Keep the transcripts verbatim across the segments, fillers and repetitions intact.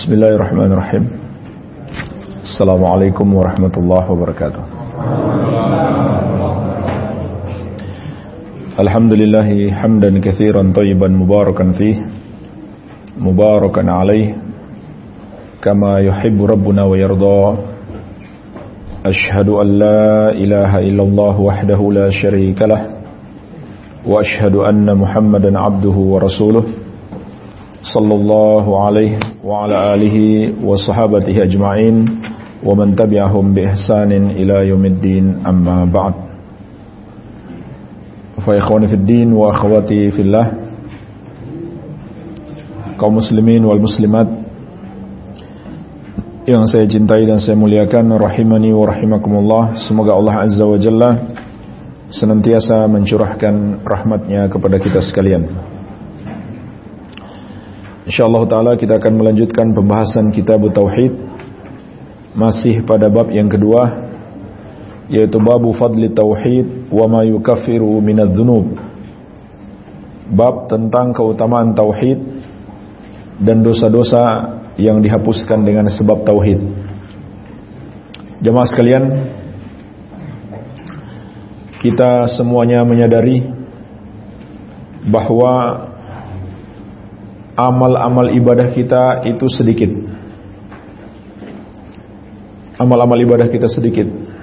Bismillahirrahmanirrahim. Assalamualaikum warahmatullahi wabarakatuh. Alhamdulillahi hamdan katsiran thayyiban mubarakan fih, mubarakan alaih, kama yuhibbu rabbuna wa yarda. Ashhadu an la ilaha illallah wahdahu la syarika lah, wa ashhadu anna Muhammadan abduhu wa rasuluh sallallahu alaihi wa ala alihi wa sahabatihi ajma'in wa man tabi'ahum bi ihsanin ila yaumiddin, amma ba'd. Fa ikhwani fid din wa akhwati fillah, kaum muslimin wal muslimat yang saya cintai dan saya muliakan, rahimani wa rahimakumullah. Semoga Allah azza wa jalla senantiasa mencurahkan rahmatnya kepada kita sekalian. InsyaAllah ta'ala kita akan melanjutkan pembahasan kitab Tauhid, masih pada bab yang kedua, yaitu babu fadli tauhid wa ma yukaffiru minadz dzunub. Bab tentang keutamaan tauhid dan dosa-dosa yang dihapuskan dengan sebab tauhid. Jemaah sekalian, kita semuanya menyadari bahwa amal-amal ibadah kita itu sedikit. Amal-amal ibadah kita sedikit.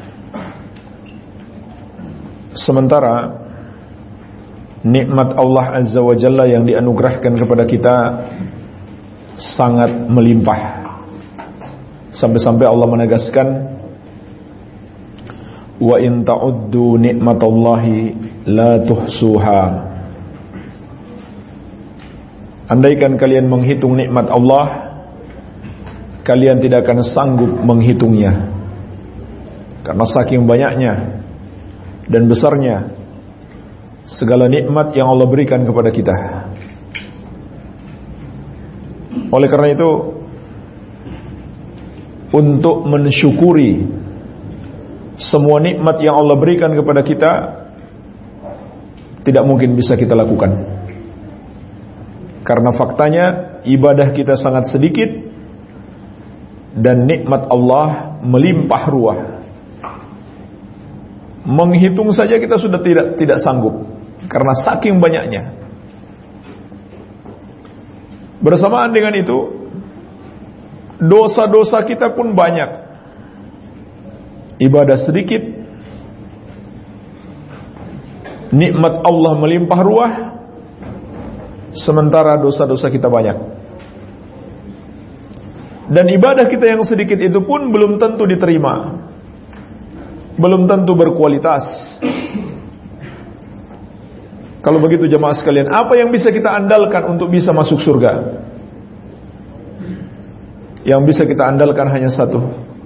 Sementara nikmat Allah Azza wa Jalla yang dianugerahkan kepada kita sangat melimpah. Sampai-sampai Allah menegaskan, wa in ta'uddu nikmatallahi la tuhsuha. Andaikan kalian menghitung nikmat Allah, kalian tidak akan sanggup menghitungnya, karena saking banyaknya dan besarnya segala nikmat yang Allah berikan kepada kita. Oleh karena itu, untuk mensyukuri semua nikmat yang Allah berikan kepada kita tidak mungkin bisa kita lakukan, karena faktanya ibadah kita sangat sedikit dan nikmat Allah melimpah ruah. Menghitung saja kita sudah tidak tidak sanggup karena saking banyaknya. Bersamaan dengan itu, dosa-dosa kita pun banyak. Ibadah sedikit, nikmat Allah melimpah ruah, sementara dosa-dosa kita banyak. Dan ibadah kita yang sedikit itu pun belum tentu diterima, belum tentu berkualitas. Kalau begitu jemaah sekalian, apa yang bisa kita andalkan untuk bisa masuk surga? Yang bisa kita andalkan hanya satu: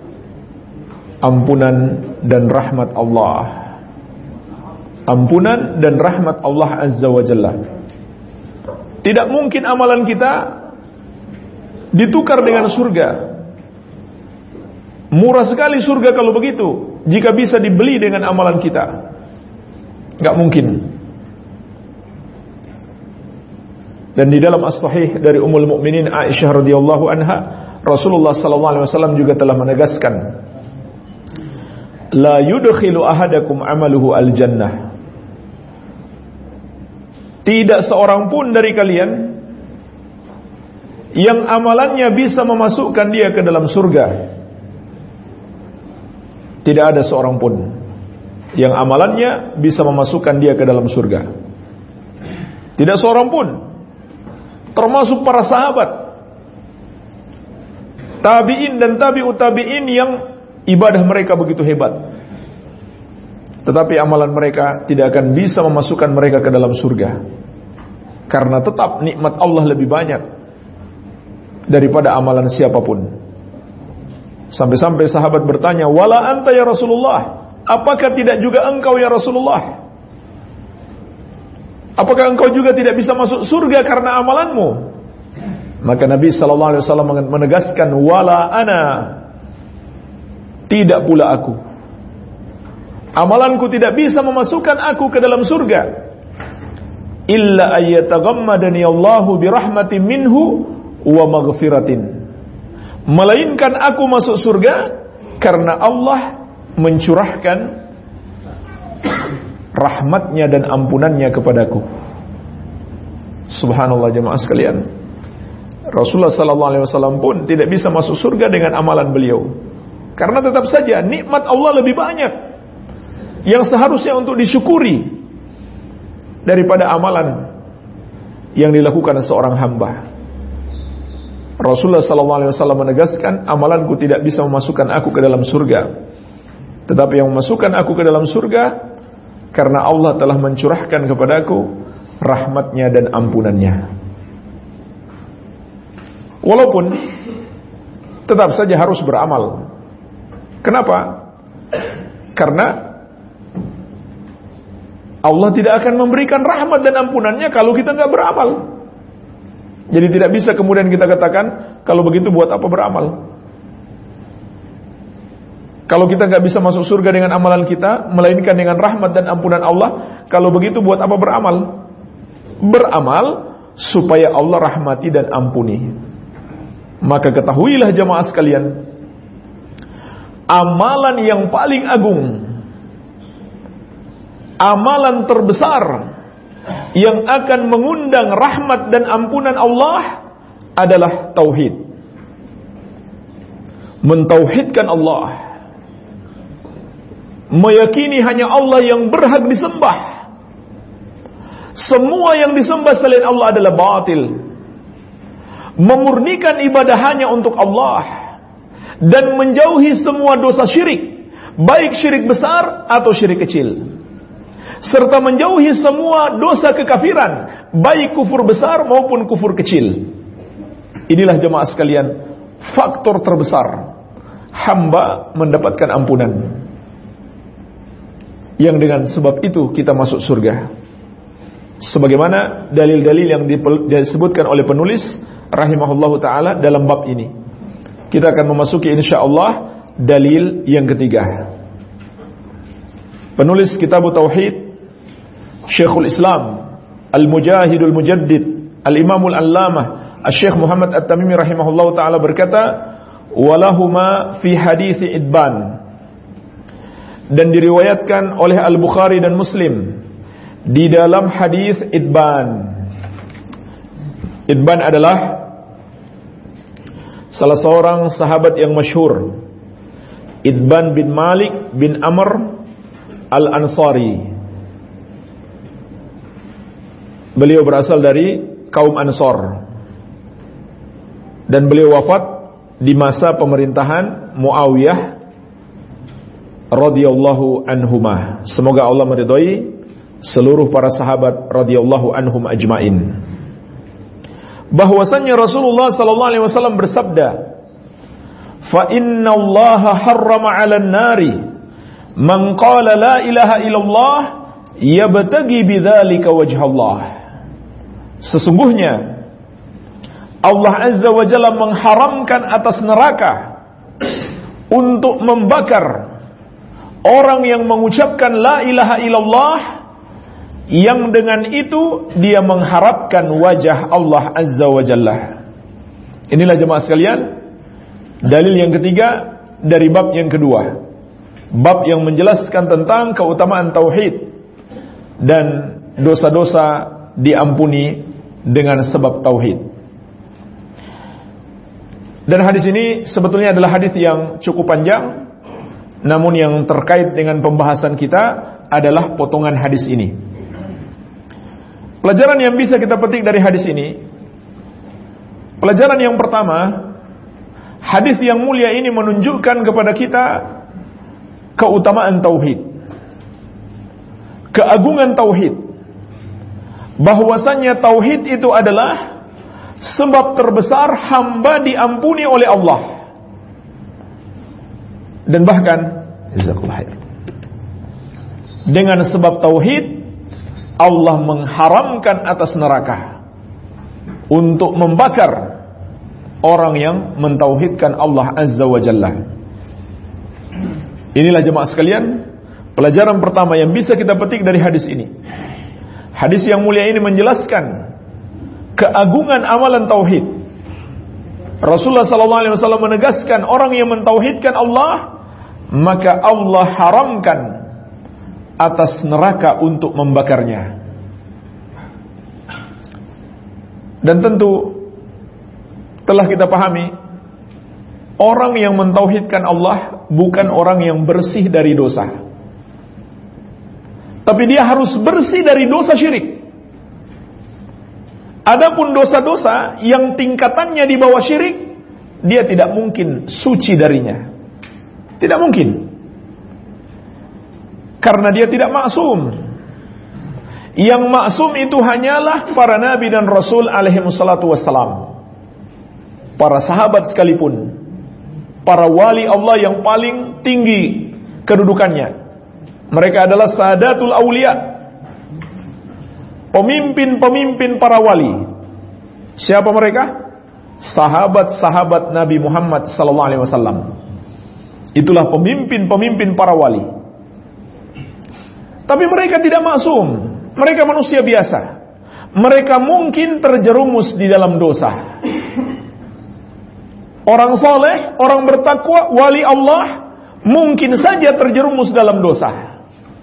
ampunan dan rahmat Allah. Ampunan dan rahmat Allah Azza wa Jalla. Tidak mungkin amalan kita ditukar dengan surga. Murah sekali surga kalau begitu, jika bisa dibeli dengan amalan kita. Gak mungkin. Dan di dalam as-sahih dari Ummul Mukminin Aisyah radhiyallahu anha, Rasulullah sallallahu alaihi wasallam juga telah menegaskan, la yudkhilu ahadakum amaluhu al-jannah. Tidak seorang pun dari kalian yang amalannya bisa memasukkan dia ke dalam surga. Tidak ada seorang pun yang amalannya bisa memasukkan dia ke dalam surga. Tidak seorang pun, termasuk para sahabat, tabi'in dan tabi'ut tabi'in yang ibadah mereka begitu hebat, tetapi amalan mereka tidak akan bisa memasukkan mereka ke dalam surga, karena tetap nikmat Allah lebih banyak daripada amalan siapapun. Sampai-sampai sahabat bertanya, wala anta ya Rasulullah, apakah tidak juga engkau ya Rasulullah? Apakah engkau juga tidak bisa masuk surga karena amalanmu? Maka Nabi sallallahu alaihi wasallam menegaskan, wala ana, tidak pula aku. Amalanku tidak bisa memasukkan aku ke dalam surga, illa ayyataghammadani Allahu birahmatin minhu wa maghfiratin, melainkan aku masuk surga karena Allah mencurahkan rahmatnya dan ampunannya kepadaku. Subhanallah jemaah sekalian. Rasulullah sallallahu alaihi wasallam pun tidak bisa masuk surga dengan amalan beliau. Karena tetap saja nikmat Allah lebih banyak yang seharusnya untuk disyukuri daripada amalan yang dilakukan seorang hamba. Rasulullah sallallahu alaihi wasallam menegaskan, amalanku tidak bisa memasukkan aku ke dalam surga, tetapi yang memasukkan aku ke dalam surga karena Allah telah mencurahkan kepadaku rahmatnya dan ampunannya. Walaupun tetap saja harus beramal. Kenapa? Karena Allah tidak akan memberikan rahmat dan ampunannya kalau kita nggak beramal. Jadi tidak bisa kemudian kita katakan, kalau begitu buat apa beramal? Kalau kita nggak bisa masuk surga dengan amalan kita, melainkan dengan rahmat dan ampunan Allah, kalau begitu buat apa beramal? Beramal supaya Allah rahmati dan ampuni. Maka ketahuilah jemaah sekalian, amalan yang paling agung, amalan terbesar yang akan mengundang rahmat dan ampunan Allah adalah tauhid. Mentauhidkan Allah, meyakini hanya Allah yang berhak disembah. Semua yang disembah selain Allah adalah batil. Memurnikan ibadah hanya untuk Allah dan menjauhi semua dosa syirik, baik syirik besar atau syirik kecil, serta menjauhi semua dosa kekafiran, baik kufur besar maupun kufur kecil. Inilah jemaah sekalian faktor terbesar hamba mendapatkan ampunan, yang dengan sebab itu kita masuk surga. Sebagaimana dalil-dalil yang disebutkan oleh penulis rahimahullahu ta'ala dalam bab ini. Kita akan memasuki insyaallah dalil yang ketiga. Penulis kitab Tauhid, Syekhul Islam Al-Mujahidul Mujaddid Al-Imamul Allamah Asy-Syaikh Muhammad At-Tamimi rahimahullahu ta'ala berkata, walahuma fi hadits Idban, dan diriwayatkan oleh Al-Bukhari dan Muslim di dalam hadis Idban. Idban adalah salah seorang sahabat yang masyhur, Idban bin Malik bin Amr Al-Ansari. Beliau berasal dari kaum Ansor, dan beliau wafat di masa pemerintahan Muawiyah radhiyallahu anhumah. Semoga Allah meridhai seluruh para sahabat radhiyallahu anhum ajmain. Bahwasannya Rasulullah sallallahu alaihi wasallam bersabda, "Fa inna Allah harrama 'alan nari man qala la ilaha illallah yabtaghi bidzalika wajha Allah." Sesungguhnya Allah Azza wa Jalla mengharamkan atas neraka untuk membakar orang yang mengucapkan la ilaha illallah, yang dengan itu dia mengharapkan wajah Allah Azza wa Jalla. Inilah jemaah sekalian dalil yang ketiga dari bab yang kedua, bab yang menjelaskan tentang keutamaan tauhid dan dosa-dosa diampuni dengan sebab tauhid. Dan hadis ini sebetulnya adalah hadis yang cukup panjang, namun yang terkait dengan pembahasan kita adalah potongan hadis ini. Pelajaran yang bisa kita petik dari hadis ini, pelajaran yang pertama, hadis yang mulia ini menunjukkan kepada kita keutamaan tauhid, keagungan tauhid, bahwasannya tauhid itu adalah sebab terbesar hamba diampuni oleh Allah. Dan bahkan jazakallahu khair, dengan sebab tauhid Allah mengharamkan atas neraka untuk membakar orang yang mentauhidkan Allah Azza wa Jalla. Inilah jemaah sekalian pelajaran pertama yang bisa kita petik dari hadis ini. Hadis yang mulia ini menjelaskan keagungan amalan tauhid, Rasulullah sallallahu alaihi wasallam menegaskan orang yang mentauhidkan Allah, maka Allah haramkan atas neraka untuk membakarnya. Dan tentu telah kita pahami, orang yang mentauhidkan Allah bukan orang yang bersih dari dosa, tapi dia harus bersih dari dosa syirik. Adapun dosa-dosa yang tingkatannya di bawah syirik, dia tidak mungkin suci darinya. Tidak mungkin. Karena dia tidak maksum. Yang maksum itu hanyalah para nabi dan rasul alaihi wassalatu wassalam. Para sahabat sekalipun. Para wali Allah yang paling tinggi kedudukannya. Mereka adalah sadatul aulia, pemimpin-pemimpin para wali. Siapa mereka? Sahabat-sahabat Nabi Muhammad sallallahu alaihi wasallam. Itulah pemimpin-pemimpin para wali. Tapi mereka tidak maksum. Mereka manusia biasa. Mereka mungkin terjerumus di dalam dosa. Orang soleh, orang bertakwa, wali Allah, mungkin saja terjerumus dalam dosa.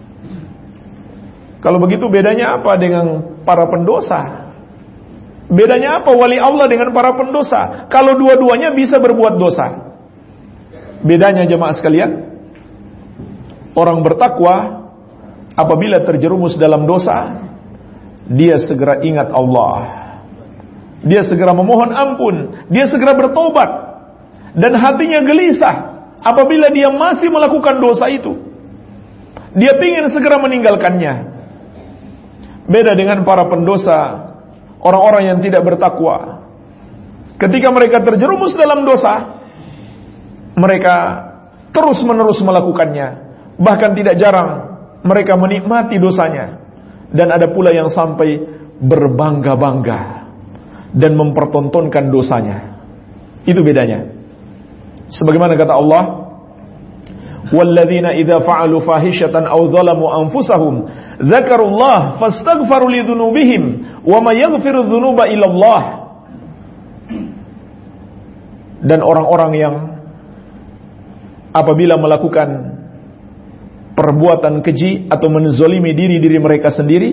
Kalau begitu bedanya apa dengan para pendosa? Bedanya apa wali Allah dengan para pendosa? Kalau dua-duanya bisa berbuat dosa. Bedanya jemaah sekalian, orang bertakwa apabila terjerumus dalam dosa, dia segera ingat Allah. Dia segera memohon ampun, dia segera bertobat, dan hatinya gelisah apabila dia masih melakukan dosa itu. Dia ingin segera meninggalkannya. Beda dengan para pendosa, orang-orang yang tidak bertakwa. Ketika mereka terjerumus dalam dosa, mereka terus-menerus melakukannya. Bahkan tidak jarang mereka menikmati dosanya. Dan ada pula yang sampai berbangga-bangga dan mempertontonkan dosanya. Itu bedanya. Sebagaimana kata Allah, walladzina idza fa'alu fahishatan aw zalamu anfusahum dzakarullah fastaghfaru lidzunubihim wa may yaghfiru dzunuba illallah. Dan orang-orang yang apabila melakukan perbuatan keji atau menzalimi diri-diri mereka sendiri,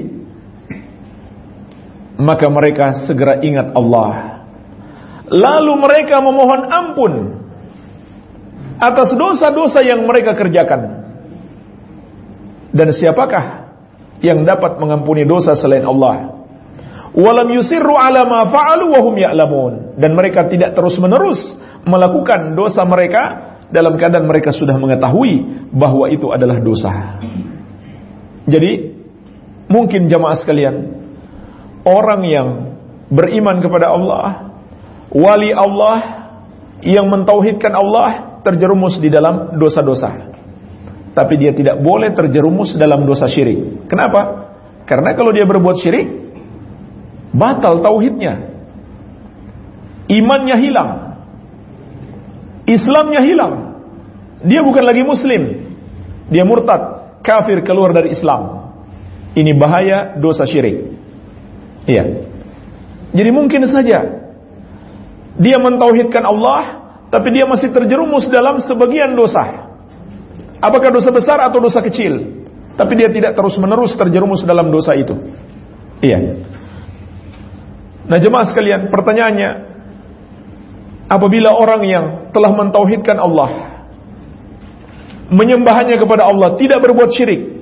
maka mereka segera ingat Allah, lalu mereka memohon ampun atas dosa-dosa yang mereka kerjakan. Dan siapakah yang dapat mengampuni dosa selain Allah? Walam yusirru ala ma fa'alu wa hum ya'lamun. Dan mereka tidak terus-menerus melakukan dosa mereka dalam keadaan mereka sudah mengetahui bahwa itu adalah dosa. Jadi mungkin jamaah sekalian, orang yang beriman kepada Allah, wali Allah yang mentauhidkan Allah, terjerumus di dalam dosa-dosa. Tapi dia tidak boleh terjerumus dalam dosa syirik. Kenapa? Karena kalau dia berbuat syirik, batal tauhidnya, imannya hilang, Islamnya hilang. Dia bukan lagi muslim, dia murtad, kafir, keluar dari Islam. Ini bahaya dosa syirik. Iya. Jadi mungkin saja dia mentauhidkan Allah, tapi dia masih terjerumus dalam sebagian dosa. Apakah dosa besar atau dosa kecil? Tapi dia tidak terus-menerus terjerumus dalam dosa itu. Iya. Nah jemaah sekalian, pertanyaannya, apabila orang yang telah mentauhidkan Allah, menyembahnya kepada Allah, tidak berbuat syirik,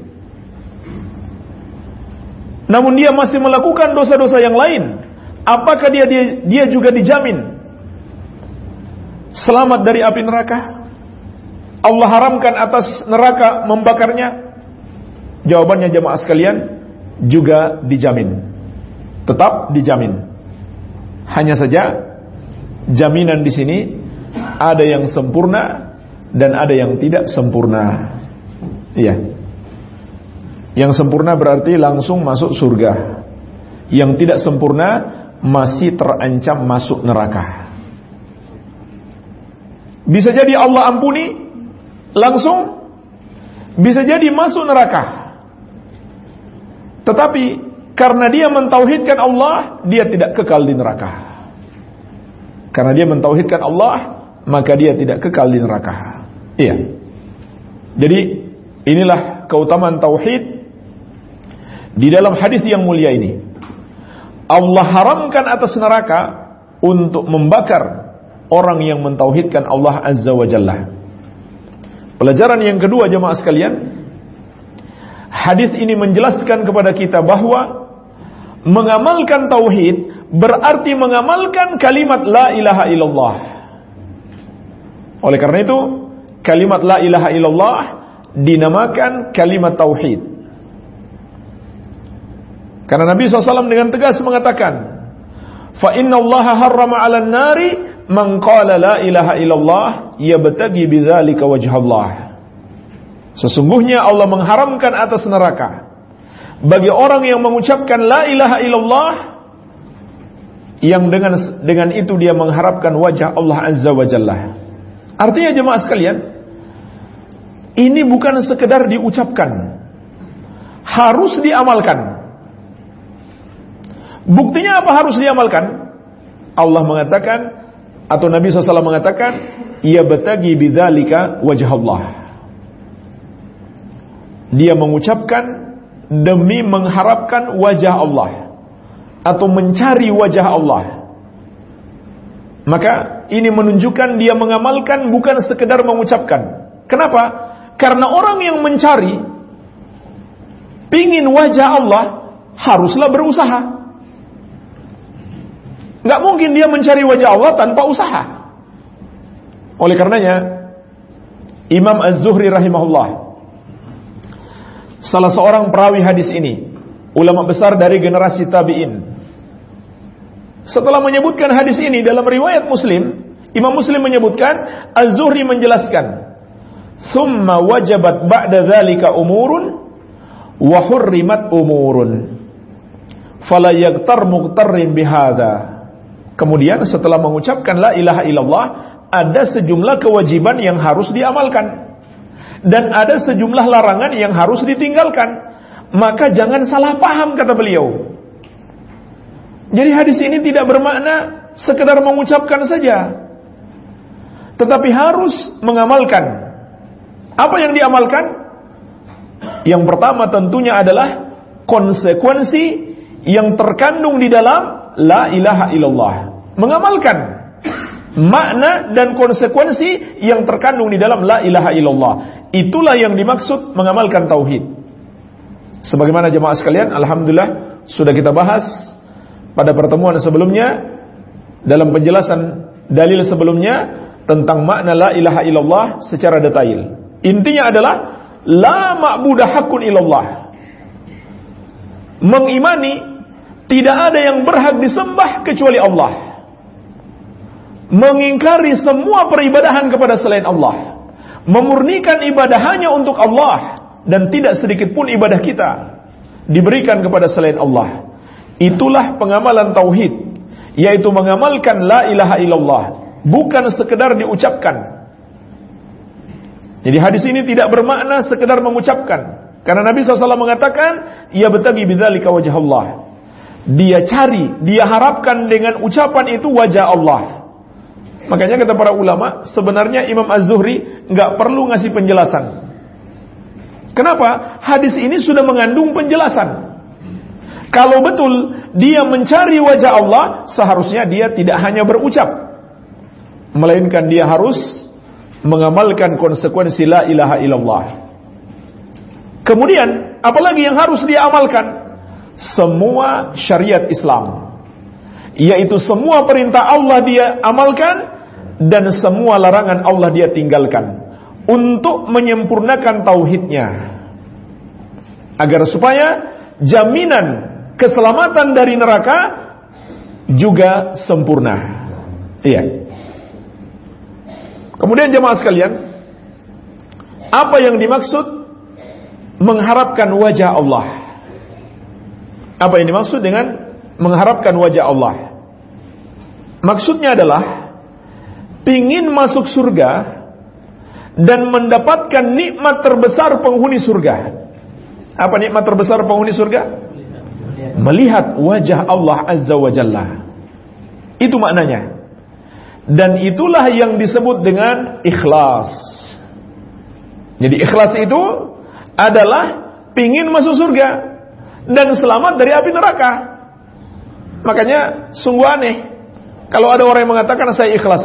namun dia masih melakukan dosa-dosa yang lain, apakah dia dia, dia juga dijamin selamat dari api neraka? Allah haramkan atas neraka membakarnya? Jawabannya jemaah sekalian, juga dijamin. Tetap dijamin. Hanya saja jaminan di sini ada yang sempurna dan ada yang tidak sempurna. Iya. Yang sempurna berarti langsung masuk surga. Yang tidak sempurna masih terancam masuk neraka. Bisa jadi Allah ampuni langsung, bisa jadi masuk neraka. Tetapi karena dia mentauhidkan Allah, dia tidak kekal di neraka. Karena dia mentauhidkan Allah, maka dia tidak kekal di neraka. Iya. Jadi inilah keutamaan tauhid di dalam hadis yang mulia ini. Allah haramkan atas neraka untuk membakar orang yang mentauhidkan Allah Azza wa Jalla. Pelajaran yang kedua jemaah sekalian, hadis ini menjelaskan kepada kita bahwa mengamalkan tauhid berarti mengamalkan kalimat la ilaha illallah. Oleh karena itu, kalimat la ilaha illallah dinamakan kalimat tauhid. Karena Nabi shallallahu alaihi wasallam dengan tegas mengatakan, fa inna allaha harrama 'alan nari man qala la ilaha illallah yabtaghi bidzalika wajhallah. Sesungguhnya Allah mengharamkan atas neraka bagi orang yang mengucapkan la ilaha illallah yang dengan dengan itu dia mengharapkan wajah Allah Azza wa Jalla. Artinya jemaah sekalian, ini bukan sekedar diucapkan, harus diamalkan. Buktinya apa harus diamalkan? Allah mengatakan, atau Nabi shallallahu alaihi wasallam mengatakan, ia betagi bidzalika wajah Allah. Dia mengucapkan demi mengharapkan wajah Allah, atau mencari wajah Allah. Maka ini menunjukkan dia mengamalkan, bukan sekedar mengucapkan. Kenapa? Karena orang yang mencari pingin wajah Allah haruslah berusaha. Gak mungkin dia mencari wajah Allah tanpa usaha. Oleh karenanya Imam Az-Zuhri rahimahullah, salah seorang perawi hadis ini, ulama besar dari generasi tabi'in, setelah menyebutkan hadis ini dalam riwayat Muslim, Imam Muslim menyebutkan, Az-Zuhri menjelaskan, "Tsumma wajabat ba'da dzalika umurun wa hurrimat umurun. Fala yaghtar mughtarrin bihadza." Kemudian setelah mengucapkan la ilaha illallah, ada sejumlah kewajiban yang harus diamalkan dan ada sejumlah larangan yang harus ditinggalkan. Maka jangan salah paham, kata beliau. Jadi hadis ini tidak bermakna sekedar mengucapkan saja, tetapi harus mengamalkan. Apa yang diamalkan? Yang pertama tentunya adalah konsekuensi yang terkandung di dalam la ilaha illallah. Mengamalkan makna dan konsekuensi yang terkandung di dalam la ilaha illallah. Itulah yang dimaksud mengamalkan tauhid. Sebagaimana jemaah sekalian, alhamdulillah sudah kita bahas pada pertemuan sebelumnya dalam penjelasan dalil sebelumnya tentang makna la ilaha illallah secara detail. Intinya adalah la ma'budah haqqun illallah. Mengimani tidak ada yang berhak disembah kecuali Allah. Mengingkari semua peribadahan kepada selain Allah. Memurnikan ibadah hanya untuk Allah, dan tidak sedikit pun ibadah kita diberikan kepada selain Allah. Itulah pengamalan tauhid, yaitu mengamalkan la ilaha illallah, bukan sekedar diucapkan. Jadi hadis ini tidak bermakna sekedar mengucapkan, karena Nabi shallallahu alaihi wasallam mengatakan, ia betagi bidzalika wajah Allah. Dia cari, dia harapkan dengan ucapan itu wajah Allah. Makanya kata para ulama, sebenarnya Imam Az-Zuhri nggak perlu ngasih penjelasan. Kenapa? Hadis ini sudah mengandung penjelasan. Kalau betul dia mencari wajah Allah, seharusnya dia tidak hanya berucap, melainkan dia harus mengamalkan konsekuensi la ilaha illallah. Kemudian, apalagi yang harus dia amalkan? Semua syariat Islam, yaitu semua perintah Allah dia amalkan, dan semua larangan Allah dia tinggalkan, untuk menyempurnakan tauhidnya, agar supaya jaminan keselamatan dari neraka juga sempurna. Iya. Kemudian jemaah sekalian, apa yang dimaksud mengharapkan wajah Allah? Apa yang dimaksud dengan mengharapkan wajah Allah? Maksudnya adalah pingin masuk surga dan mendapatkan nikmat terbesar penghuni surga. Apa nikmat terbesar penghuni surga? Melihat wajah Allah Azza wa Jalla. Itu maknanya. Dan itulah yang disebut dengan ikhlas. Jadi ikhlas itu adalah pingin masuk surga dan selamat dari api neraka. Makanya sungguh aneh kalau ada orang yang mengatakan saya ikhlas,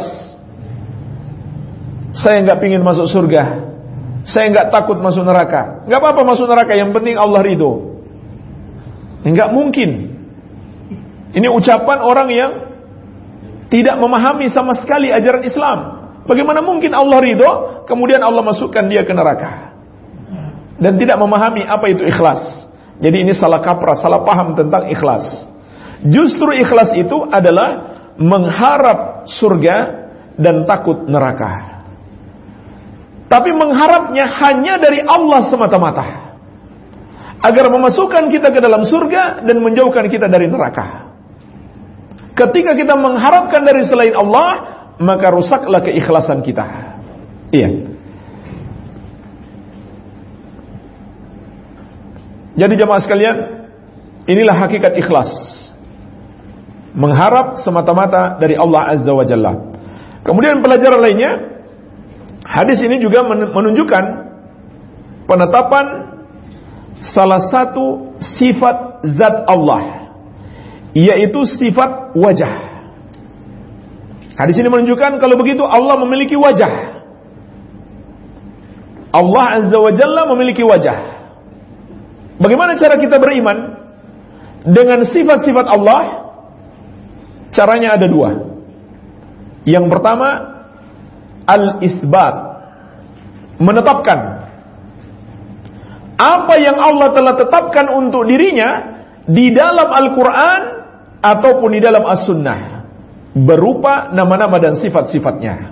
saya nggak pingin masuk surga, saya nggak takut masuk neraka. Nggak apa-apa masuk neraka, yang penting Allah ridho. Nggak mungkin. Ini ucapan orang yang tidak memahami sama sekali ajaran Islam. Bagaimana mungkin Allah ridho kemudian Allah masukkan dia ke neraka, dan tidak memahami apa itu ikhlas. Jadi ini salah kaprah, salah paham tentang ikhlas. Justru ikhlas itu adalah mengharap surga dan takut neraka. Tapi mengharapnya hanya dari Allah semata-mata, agar memasukkan kita ke dalam surga dan menjauhkan kita dari neraka. Ketika kita mengharapkan dari selain Allah, maka rusaklah keikhlasan kita. Iya. Jadi jemaah sekalian, inilah hakikat ikhlas. Mengharap semata-mata dari Allah Azza wa Jalla. Kemudian pelajaran lainnya, hadis ini juga menunjukkan penetapan salah satu sifat zat Allah, yaitu sifat wajah. Hadis ini menunjukkan kalau begitu Allah memiliki wajah. Allah Azza wa Jalla memiliki wajah. Bagaimana cara kita beriman dengan sifat-sifat Allah? Caranya ada dua. Yang pertama, al-isbat, menetapkan apa yang Allah telah tetapkan untuk dirinya di dalam Al-Quran ataupun di dalam As-Sunnah, berupa nama-nama dan sifat-sifatnya.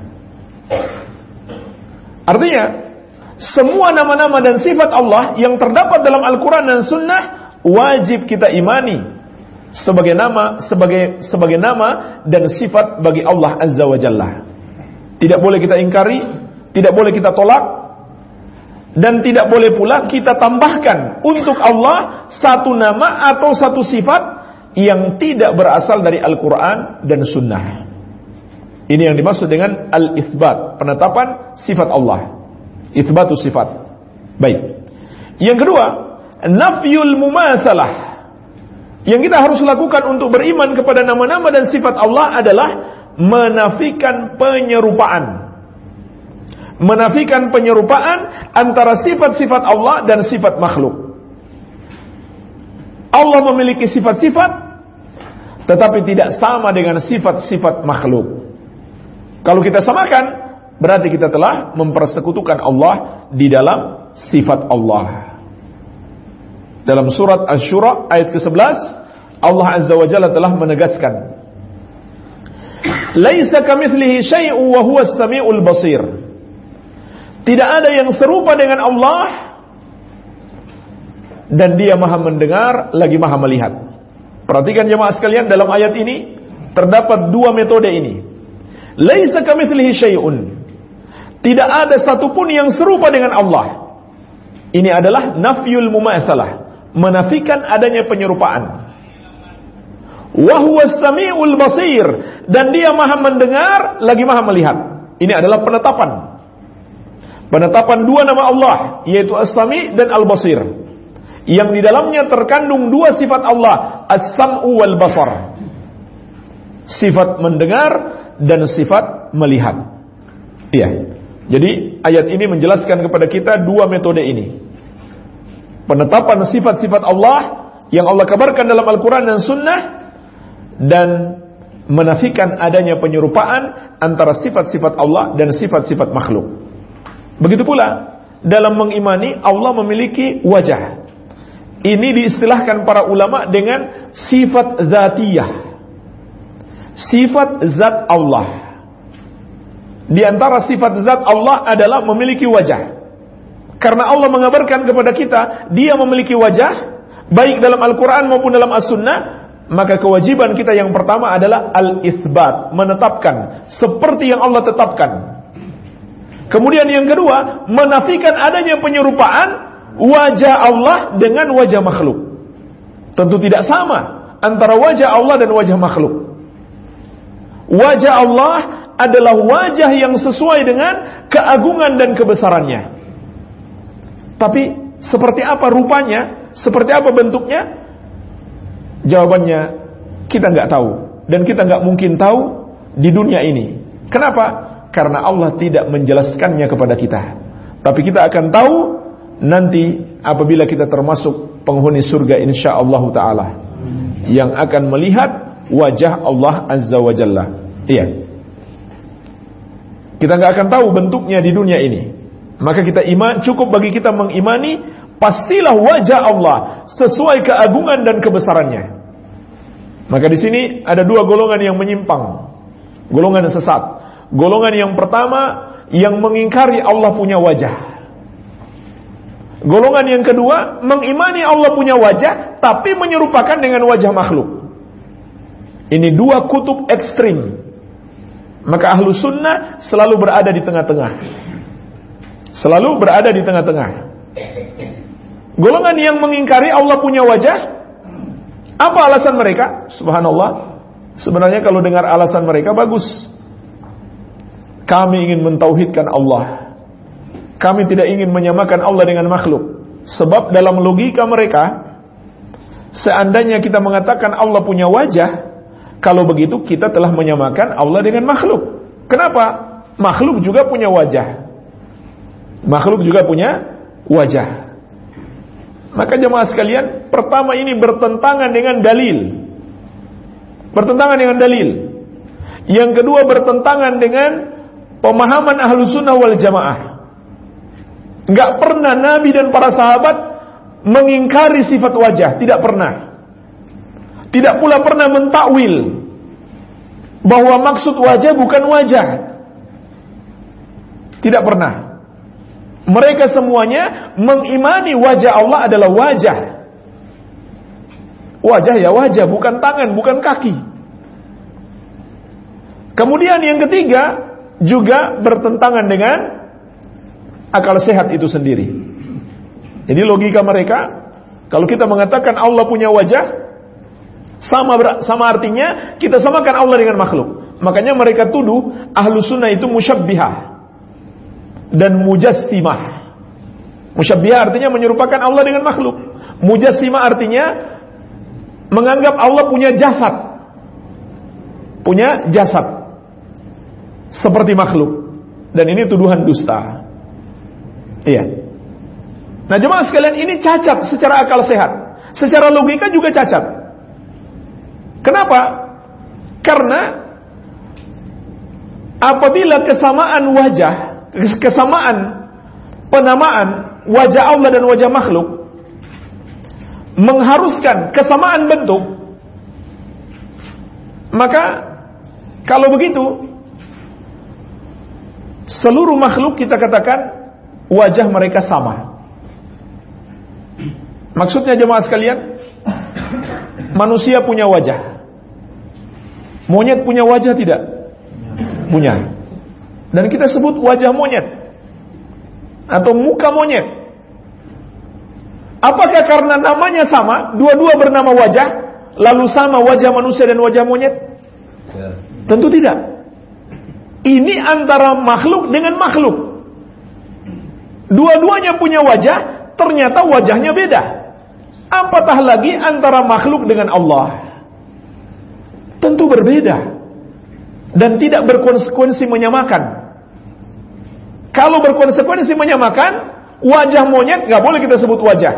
Artinya, semua nama-nama dan sifat Allah yang terdapat dalam Al-Quran dan Sunnah wajib kita imani sebagai nama, sebagai sebagai nama dan sifat bagi Allah Azza wa Jalla. Tidak boleh kita ingkari, tidak boleh kita tolak, dan tidak boleh pula kita tambahkan untuk Allah satu nama atau satu sifat yang tidak berasal dari Al-Quran dan Sunnah. Ini yang dimaksud dengan al-itsbat, penetapan sifat Allah. Itsbatu sifat. Baik. Yang kedua, nafyul mumatsalah. Yang kita harus lakukan untuk beriman kepada nama-nama dan sifat Allah adalah menafikan penyerupaan. Menafikan penyerupaan antara sifat-sifat Allah dan sifat makhluk. Allah memiliki sifat-sifat, tetapi tidak sama dengan sifat-sifat makhluk. Kalau kita samakan, berarti kita telah mempersekutukan Allah di dalam sifat Allah. Dalam surat Asy-Syura ayat ke sebelas, Allah Azza wa Jalla telah menegaskan, "Laisa kamitslihi syai'un wa huwas samiul basir." Tidak ada yang serupa dengan Allah, dan Dia Maha mendengar lagi Maha melihat. Perhatikan jemaah sekalian, dalam ayat ini terdapat dua metode ini. Laisa kamitslihi syai'un. Tidak ada satupun yang serupa dengan Allah. Ini adalah nafyul mumatsalah, menafikan adanya penyerupaan. Wa huwas samiul basir, dan Dia Maha mendengar lagi Maha melihat. Ini adalah penetapan. Penetapan dua nama Allah, yaitu As-Sami dan Al-Basir, yang di dalamnya terkandung dua sifat Allah, As-Sam'u wal Basar. Sifat mendengar dan sifat melihat. Iya. Jadi ayat ini menjelaskan kepada kita dua metode ini. Penetapan sifat-sifat Allah yang Allah kabarkan dalam Al-Quran dan Sunnah, dan menafikan adanya penyerupaan antara sifat-sifat Allah dan sifat-sifat makhluk. Begitu pula dalam mengimani Allah memiliki wajah. Ini diistilahkan para ulama dengan sifat zatiyah, sifat zat Allah. Di antara sifat zat Allah adalah memiliki wajah. Karena Allah mengabarkan kepada kita Dia memiliki wajah, baik dalam Al-Quran maupun dalam As-Sunnah, maka kewajiban kita yang pertama adalah al-itsbat, menetapkan seperti yang Allah tetapkan. Kemudian yang kedua, menafikan adanya penyerupaan wajah Allah dengan wajah makhluk. Tentu tidak sama antara wajah Allah dan wajah makhluk. Wajah Allah adalah wajah yang sesuai dengan keagungan dan kebesarannya. Tapi seperti apa rupanya, seperti apa bentuknya? Jawabannya kita nggak tahu, dan kita nggak mungkin tahu di dunia ini. Kenapa? Karena Allah tidak menjelaskannya kepada kita. Tapi kita akan tahu nanti apabila kita termasuk penghuni surga insyaallah taala, yang akan melihat wajah Allah azza wa jalla. Iya. Kita nggak akan tahu bentuknya di dunia ini. Maka kita iman, cukup bagi kita mengimani pastilah wajah Allah sesuai keagungan dan kebesarannya. Maka di sini ada dua golongan yang menyimpang, golongan sesat. Golongan yang pertama yang mengingkari Allah punya wajah. Golongan yang kedua mengimani Allah punya wajah tapi menyerupakan dengan wajah makhluk. Ini dua kutub ekstrim. Maka ahlu sunnah selalu berada di tengah-tengah. Selalu berada di tengah-tengah. Golongan yang mengingkari Allah punya wajah, apa alasan mereka? Subhanallah. Sebenarnya kalau dengar alasan mereka bagus. Kami ingin mentauhidkan Allah. Kami tidak ingin menyamakan Allah dengan makhluk. Sebab dalam logika mereka, seandainya kita mengatakan Allah punya wajah, kalau begitu kita telah menyamakan Allah dengan makhluk. Kenapa? Makhluk juga punya wajah. Makhluk juga punya wajah. Maka jemaah sekalian, pertama ini bertentangan dengan dalil. Bertentangan dengan dalil. Yang kedua bertentangan dengan pemahaman ahlu sunnah wal jamaah. Enggak pernah Nabi dan para sahabat mengingkari sifat wajah. Tidak pernah. Tidak pula pernah mentakwil bahwa maksud wajah bukan wajah. Tidak pernah. Mereka semuanya mengimani wajah Allah adalah wajah. Wajah ya wajah, bukan tangan, bukan kaki. Kemudian yang ketiga juga bertentangan dengan akal sehat itu sendiri. Jadi logika mereka, kalau kita mengatakan Allah punya wajah, sama sama artinya kita samakan Allah dengan makhluk. Makanya mereka tuduh ahlu sunnah itu musyabbihah dan mujassimah. Musyabbihah artinya menyerupakan Allah dengan makhluk. Mujassimah artinya menganggap Allah punya jasad. Punya jasad seperti makhluk. Dan ini tuduhan dusta. Iya. Nah jemaah sekalian, ini cacat secara akal sehat. Secara logika juga cacat. Kenapa? Karena apabila kesamaan wajah, kesamaan penamaan wajah Allah dan wajah makhluk mengharuskan kesamaan bentuk, maka kalau begitu seluruh makhluk kita katakan wajah mereka sama. Maksudnya jemaah sekalian, manusia punya wajah. Monyet punya wajah tidak? Punya. Dan kita sebut wajah monyet atau muka monyet. Apakah karena namanya sama, dua-dua bernama wajah, lalu sama wajah manusia dan wajah monyet? Ya. Tentu tidak. Ini antara makhluk dengan makhluk. Dua-duanya punya wajah, ternyata wajahnya beda. Apatah lagi antara makhluk dengan Allah? Tentu berbeda. Dan tidak berkonsekuensi menyamakan. Kalau berkonsekuensi menyamakan, wajah monyet gak boleh kita sebut wajah.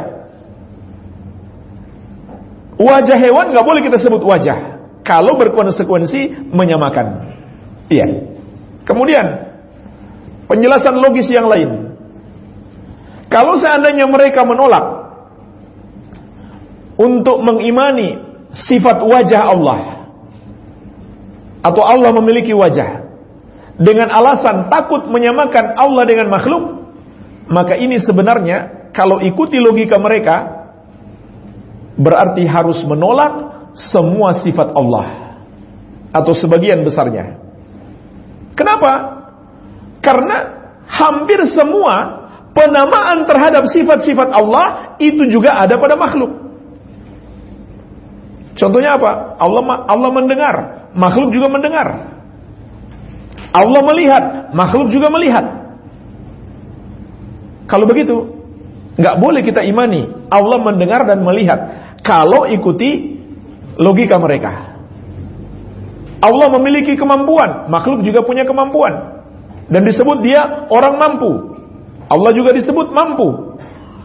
Wajah hewan gak boleh kita sebut wajah. Kalau berkonsekuensi menyamakan. Iya. Kemudian penjelasan logis yang lain. Kalau seandainya mereka menolak untuk mengimani sifat wajah Allah, atau Allah memiliki wajah, dengan alasan takut menyamakan Allah dengan makhluk, maka ini sebenarnya kalau ikuti logika mereka berarti harus menolak semua sifat Allah atau sebagian besarnya. Kenapa? Karena hampir semua penamaan terhadap sifat-sifat Allah itu juga ada pada makhluk. Contohnya apa? Allah Allah mendengar, makhluk juga mendengar. Allah melihat, makhluk juga melihat. Kalau begitu, nggak boleh kita imani Allah mendengar dan melihat kalau ikuti logika mereka. Allah memiliki kemampuan, makhluk juga punya kemampuan, dan disebut dia orang mampu. Allah juga disebut mampu.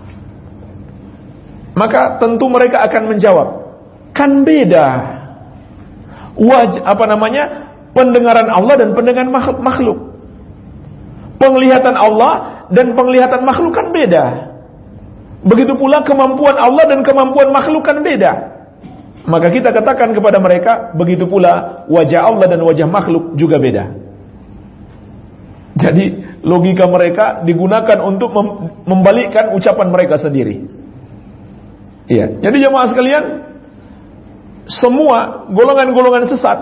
Maka tentu mereka akan menjawab, kan beda wajah apa namanya pendengaran Allah dan pendengaran makhluk. Penglihatan Allah dan penglihatan makhluk kan beda. Begitu pula kemampuan Allah dan kemampuan makhluk kan beda. Maka kita katakan kepada mereka, begitu pula wajah Allah dan wajah makhluk juga beda. Jadi logika mereka digunakan untuk mem- membalikkan ucapan mereka sendiri. Iya. Jadi jemaah sekalian, semua golongan-golongan sesat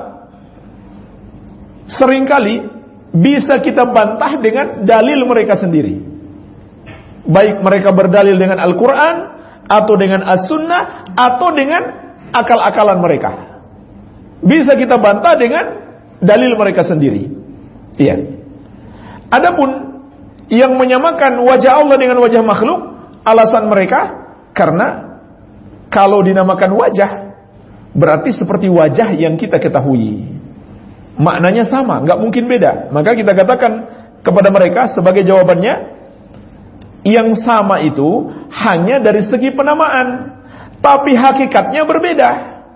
seringkali bisa kita bantah dengan dalil mereka sendiri. Baik mereka berdalil dengan Al-Quran, atau dengan As-Sunnah, atau dengan akal-akalan mereka. Bisa kita bantah dengan dalil mereka sendiri. Iya. Adapun yang menyamakan wajah Allah dengan wajah makhluk, alasan mereka karena kalau dinamakan wajah berarti seperti wajah yang kita ketahui. Maknanya sama, nggak mungkin beda. Maka kita katakan kepada mereka sebagai jawabannya, yang sama itu hanya dari segi penamaan, tapi hakikatnya berbeda.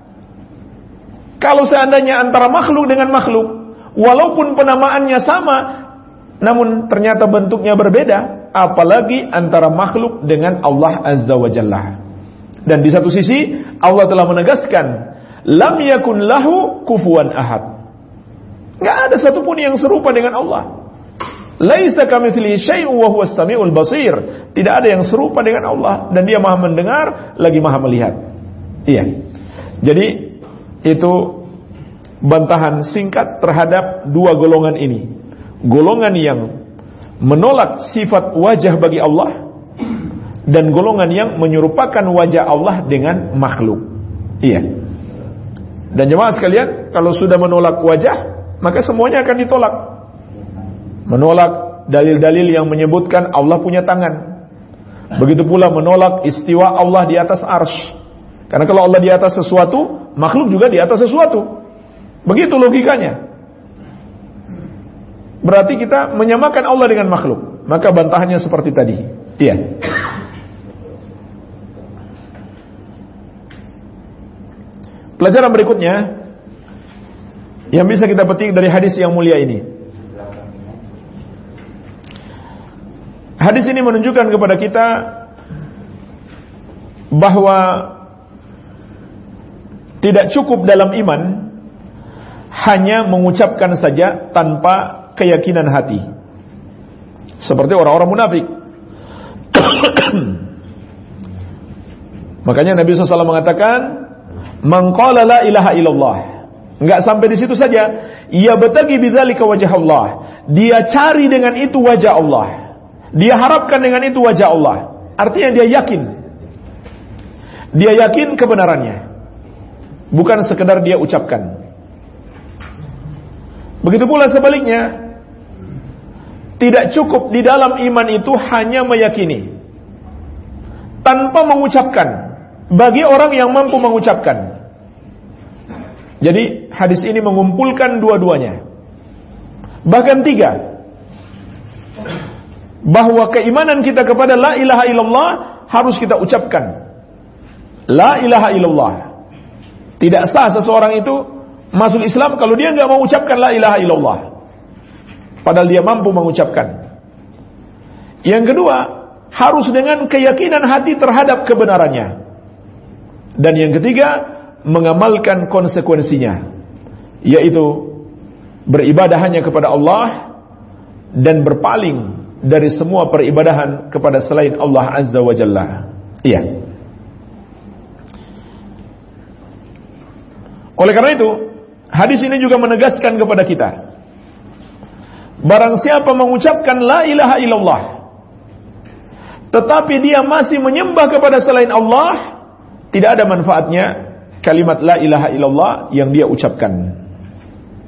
Kalau seandainya antara makhluk dengan makhluk, walaupun penamaannya sama, namun ternyata bentuknya berbeda, apalagi antara makhluk dengan Allah Azza wa Jalla. Dan di satu sisi Allah telah menegaskan, lam yakun lahu kufuwan ahad. Nggak ada satupun yang serupa dengan Allah. Laisa kamitslihi syai'un wa huwas samiul basir. Tidak ada yang serupa dengan Allah, dan Dia Maha mendengar lagi Maha melihat. Iya. Jadi itu bantahan singkat terhadap dua golongan ini. Golongan yang menolak sifat wajah bagi Allah, dan golongan yang menyerupakan wajah Allah dengan makhluk. Iya. Dan jemaah sekalian, kalau sudah menolak wajah, maka semuanya akan ditolak. Menolak dalil-dalil yang menyebutkan Allah punya tangan. Begitu pula menolak istiwa Allah di atas arsy. Karena kalau Allah di atas sesuatu, makhluk juga di atas sesuatu. Begitu logikanya. Berarti kita menyamakan Allah dengan makhluk. Maka bantahannya seperti tadi. Iya. Pelajaran berikutnya yang bisa kita petik dari hadis yang mulia ini. Hadis ini menunjukkan kepada kita bahwa tidak cukup dalam iman hanya mengucapkan saja tanpa keyakinan hati, seperti orang-orang munafik. Makanya Nabi shallallahu alaihi wasallam mengatakan, "Man qala la ilaha illallah." Enggak sampai di situ saja, ia bertagi bidzalika wajah Allah. Dia cari dengan itu wajah Allah. Dia harapkan dengan itu wajah Allah. Artinya dia yakin. Dia yakin kebenarannya. Bukan sekedar dia ucapkan. Begitu pula sebaliknya, tidak cukup di dalam iman itu hanya meyakini tanpa mengucapkan, bagi orang yang mampu mengucapkan. Jadi hadis ini mengumpulkan dua-duanya, bahkan tiga. Bahwa keimanan kita kepada la ilaha illallah harus kita ucapkan. La ilaha illallah. Tidak sah seseorang itu masuk Islam kalau dia nggak mau ucapkan la ilaha illallah, padahal dia mampu mengucapkan. Yang kedua, harus dengan keyakinan hati terhadap kebenarannya. Dan yang ketiga, mengamalkan konsekuensinya, yaitu beribadah hanya kepada Allah dan berpaling dari semua peribadahan kepada selain Allah Azza wa Jalla. Iya. Oleh karena itu, hadis ini juga menegaskan kepada kita, barang siapa mengucapkan la ilaha illallah tetapi dia masih menyembah kepada selain Allah, tidak ada manfaatnya kalimat la ilaha illallah yang dia ucapkan.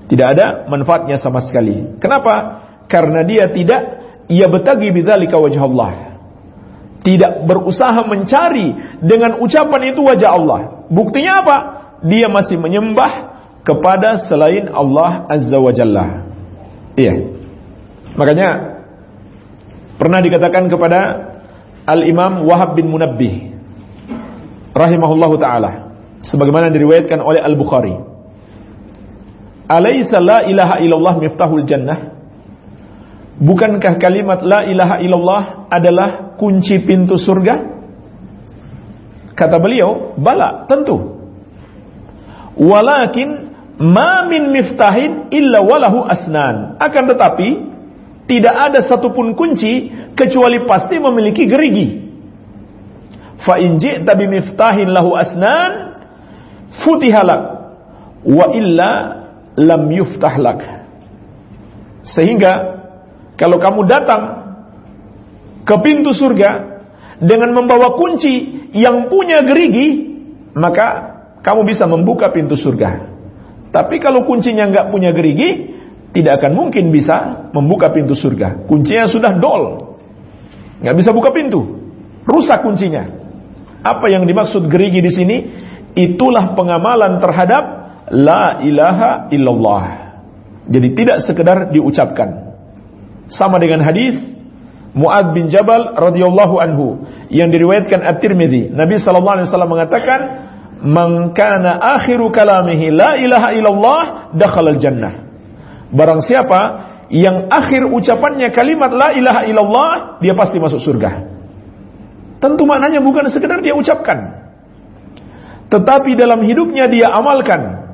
Tidak ada manfaatnya sama sekali. Kenapa? Karena dia tidak ia betagi bidzalika wajh Allah. Tidak berusaha mencari dengan ucapan itu wajah Allah. Buktinya apa? Dia masih menyembah kepada selain Allah Azza wa Jalla. Iya. Makanya pernah dikatakan kepada Al-Imam Wahab bin Munabbih rahimahullahu ta'ala, sebagaimana diriwayatkan oleh Al-Bukhari, alaysa la ilaha illallah miftahul jannah? Bukankah kalimat la ilaha illallah adalah kunci pintu surga? Kata beliau, bala, tentu. Walakin ma min miftahin illa walahu asnan. Akan tetapi tidak ada satupun kunci kecuali pasti memiliki gerigi. Fa in ji'ta bi miftahin lahu asnan futihalak wa illa lam yuftahlak. Sehingga kalau kamu datang ke pintu surga dengan membawa kunci yang punya gerigi, maka kamu bisa membuka pintu surga. Tapi kalau kuncinya nggak punya gerigi, tidak akan mungkin bisa membuka pintu surga. Kuncinya sudah dol, nggak bisa buka pintu, rusak kuncinya. Apa yang dimaksud gerigi di sini? Itulah pengamalan terhadap la ilaha illallah. Jadi tidak sekedar diucapkan. Sama dengan hadis Mu'adz bin Jabal radhiyallahu anhu yang diriwayatkan At-Tirmidzi. Nabi sallallahu alaihi wasallam mengatakan, "Man kana akhiru kalamihi la ilaha illallah dakhala al-jannah." Barang siapa yang akhir ucapannya kalimat la ilaha illallah, dia pasti masuk surga. Tentu maknanya bukan sekedar dia ucapkan, tetapi dalam hidupnya dia amalkan.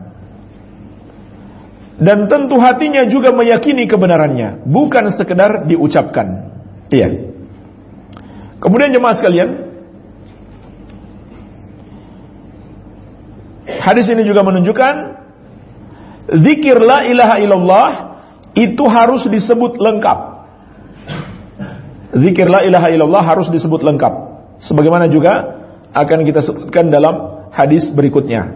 Dan tentu hatinya juga meyakini kebenarannya, bukan sekedar diucapkan. Iya. Kemudian jemaah sekalian, hadis ini juga menunjukkan zikir la ilaha illallah itu harus disebut lengkap. Zikir la ilaha illallah harus disebut lengkap, sebagaimana juga akan kita sebutkan dalam hadis berikutnya.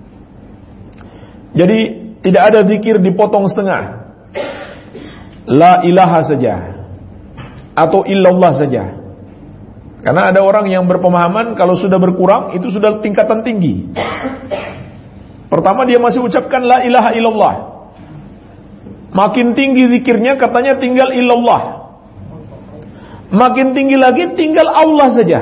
Jadi tidak ada zikir dipotong setengah, la ilaha saja atau illallah saja. Karena ada orang yang berpemahaman kalau sudah berkurang itu sudah tingkatan tinggi. Pertama dia masih ucapkan la ilaha illallah, makin tinggi zikirnya katanya tinggal illallah, makin tinggi lagi tinggal Allah saja.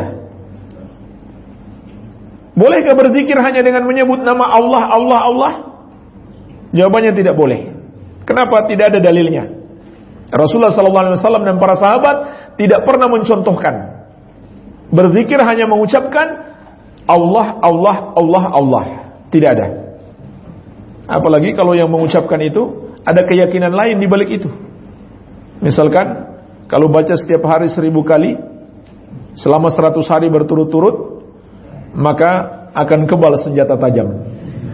Bolehkah berzikir hanya dengan menyebut nama Allah, Allah, Allah? Jawabannya tidak boleh. Kenapa? Tidak ada dalilnya. Rasulullah sallallahu alaihi wasallam dan para sahabat tidak pernah mencontohkan berzikir hanya mengucapkan Allah, Allah, Allah, Allah. Tidak ada. Apalagi kalau yang mengucapkan itu ada keyakinan lain di balik itu. Misalkan kalau baca setiap hari seribu kali selama seratus hari berturut-turut, maka akan kebal senjata tajam,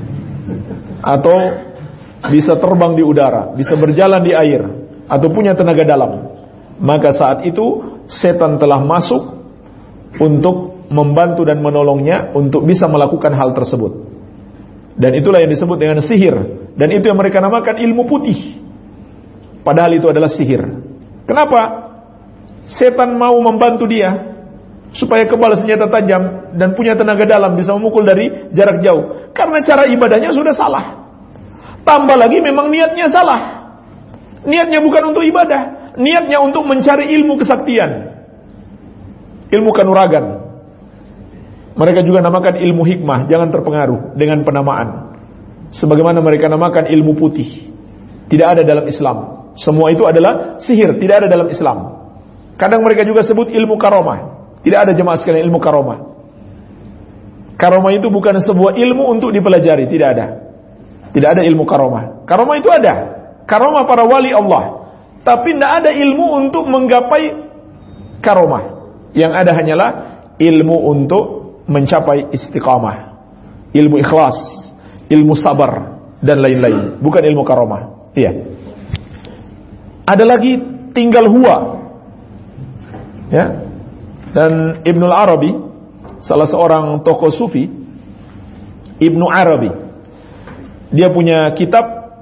atau bisa terbang di udara, bisa berjalan di air, atau punya tenaga dalam. Maka saat itu setan telah masuk untuk membantu dan menolongnya untuk bisa melakukan hal tersebut. Dan itulah yang disebut dengan sihir. Dan itu yang mereka namakan ilmu putih, padahal itu adalah sihir. Kenapa? Setan mau membantu dia supaya kebal senjata tajam dan punya tenaga dalam, bisa memukul dari jarak jauh. Karena cara ibadahnya sudah salah. Tambah lagi memang niatnya salah. Niatnya bukan untuk ibadah, niatnya untuk mencari ilmu kesaktian, ilmu kanuragan. Mereka juga namakan ilmu hikmah, jangan terpengaruh dengan penamaan. Sebagaimana mereka namakan ilmu putih, tidak ada dalam Islam. Semua itu adalah sihir, tidak ada dalam Islam. Kadang mereka juga sebut ilmu karomah. Tidak ada jemaah sekalian ilmu karomah. Karomah itu bukan sebuah ilmu untuk dipelajari, tidak ada. Tidak ada ilmu karomah. Karomah itu ada, karomah para wali Allah, tapi tidak ada ilmu untuk menggapai karomah. Yang ada hanyalah ilmu untuk mencapai istiqamah, ilmu ikhlas, ilmu sabar, dan lain-lain. Bukan ilmu karomah. Iya. Ada lagi tinggal huwa, ya. Dan Ibnul Arabi, salah seorang tokoh sufi, Ibnu Arabi, dia punya kitab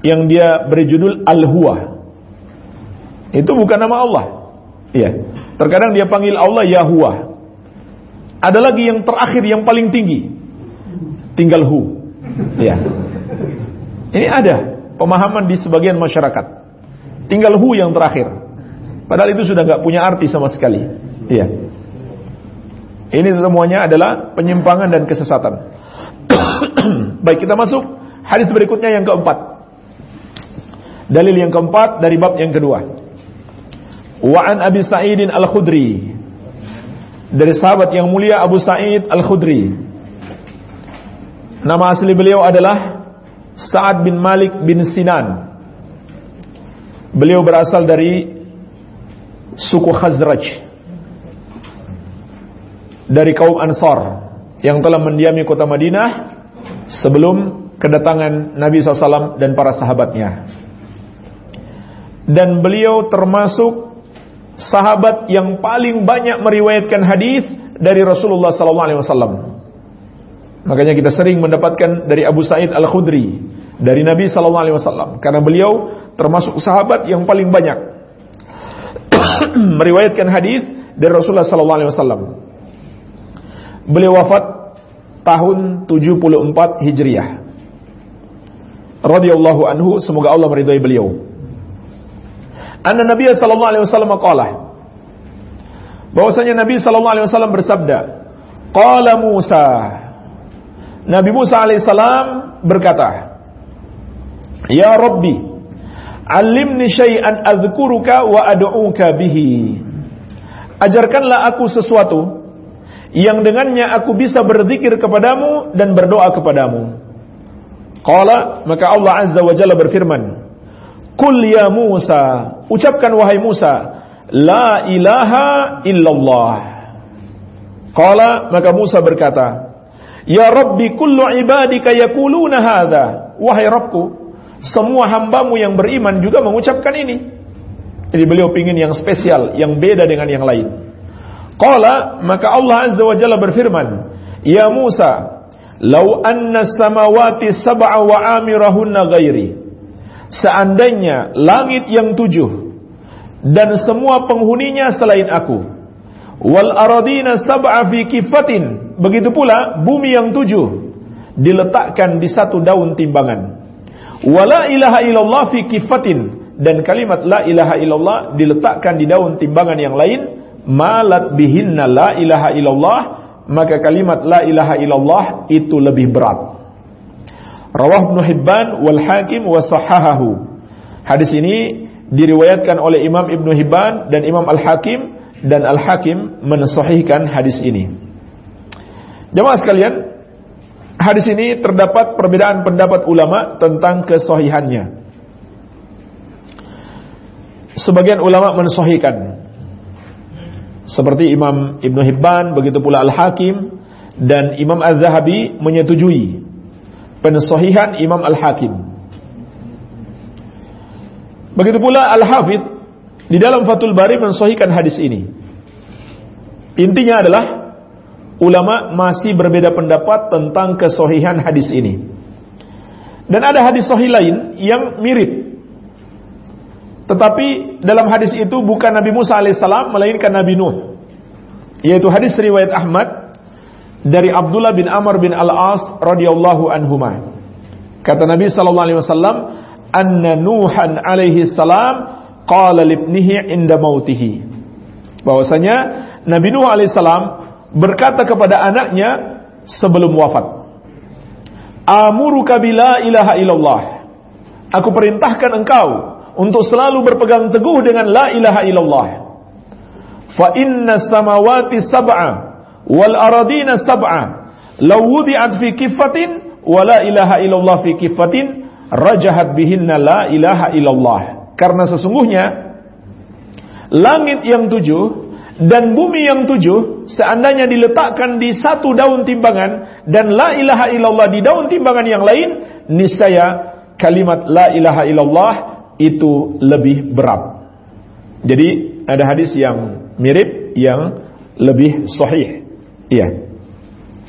yang dia beri judul Al-Huwa. Itu bukan nama Allah. Iya. Terkadang dia panggil Allah Yahuwa. Ada lagi yang terakhir yang paling tinggi, tinggal Hu. Iya. Ini ada pemahaman di sebagian masyarakat. Tinggal Hu yang terakhir. Padahal itu sudah nggak punya arti sama sekali. Iya. Ini semuanya adalah penyimpangan dan kesesatan. Baik, kita masuk hadis berikutnya yang keempat. Dalil yang keempat dari bab yang kedua. Wa an Abi Sa'idin Al-Khudri, dari sahabat yang mulia Abu Sa'id Al-Khudri. Nama asli beliau adalah Sa'ad bin Malik bin Sinan. Beliau berasal dari suku Khazraj, dari kaum Ansar yang telah mendiami kota Madinah sebelum kedatangan Nabi shallallahu alaihi wasallam dan para sahabatnya. Dan beliau termasuk sahabat yang paling banyak meriwayatkan hadis dari Rasulullah sallallahu alaihi wasallam. Makanya kita sering mendapatkan dari Abu Sa'id Al-Khudri dari Nabi sallallahu alaihi wasallam, karena beliau termasuk sahabat yang paling banyak meriwayatkan hadis dari Rasulullah sallallahu alaihi wasallam. Beliau wafat tahun tujuh puluh empat Hijriah. Radhiyallahu anhu, semoga Allah meridhai beliau. Anna Nabi sallallahu alaihi wasallam qala, bahwasanya Nabi sallallahu alaihi wasallam bersabda, qala Musa, Nabi Musa alaihi salam berkata, ya Rabbi, alimni syai'an adzkuruka wa ad'uka bihi. Ajarkanlah aku sesuatu yang dengannya aku bisa berzikir kepadamu dan berdoa kepadamu. Qala, maka Allah azza wa jalla berfirman, Qul ya Musa, ucapkan wahai Musa, la ilaha illallah. Qala, maka Musa berkata, ya Rabbi, kullu ibadika yaquluna hadza. Wahai Rabbku, semua hambamu yang beriman juga mengucapkan ini. Jadi beliau ingin yang spesial, yang beda dengan yang lain. Qala, maka Allah azza wa jalla berfirman, ya Musa, law anna samawati sab'a wa amirahunna ghairi. Seandainya langit yang tujuh dan semua penghuninya selain aku, wal aradina sab'a fi kifatin, begitu pula bumi yang tujuh diletakkan di satu daun timbangan, wala ilaha illallah fi kifatin, dan kalimat la ilaha illallah diletakkan di daun timbangan yang lain, malat bihinna la ilaha illallah, maka kalimat la ilaha illallah itu lebih berat. Rawah Ibnu Hibban wal Hakim wa sahahahu. Hadis ini diriwayatkan oleh Imam Ibnu Hibban dan Imam Al-Hakim, dan Al-Hakim mensahihkan hadis ini. Jemaah sekalian, hadis ini terdapat perbedaan pendapat ulama tentang kesahihannya. Sebagian ulama mensahihkan, seperti Imam Ibnu Hibban, begitu pula Al-Hakim, dan Imam Az-Zahabi menyetujui pensahihan Imam Al-Hakim. Begitu pula Al-Hafidh di dalam Fathul Bari mensahihkan hadis ini. Intinya adalah ulama masih berbeda pendapat tentang kesahihan hadis ini. Dan ada hadis sahih lain yang mirip, tetapi dalam hadis itu bukan Nabi Musa alaihissalam, melainkan Nabi Nuh, yaitu hadis riwayat Ahmad dari Abdullah bin Amr bin Al-As radhiyallahu anhuma. Kata Nabi sallallahu alaihi wasallam, anna Nuhan alaihi salam qala libnihi inda mautihi. Bahwasanya Nabi Nuh alaihi salam berkata kepada anaknya sebelum wafat, amuruka bila ilaha illallah. Aku perintahkan engkau untuk selalu berpegang teguh dengan la ilaha illallah. Fa inna samawati sab'a wal aradina sab'a law wudi'at fi kifatin wa la ilaha illallah fi kifatin rajahat bihinna la ilaha illallah. Karena sesungguhnya langit yang tujuh dan bumi yang tujuh seandainya diletakkan di satu daun timbangan dan la ilaha illallah di daun timbangan yang lain, niscaya kalimat la ilaha illallah itu lebih berat. Jadi ada hadis yang mirip, yang lebih sahih. Iya.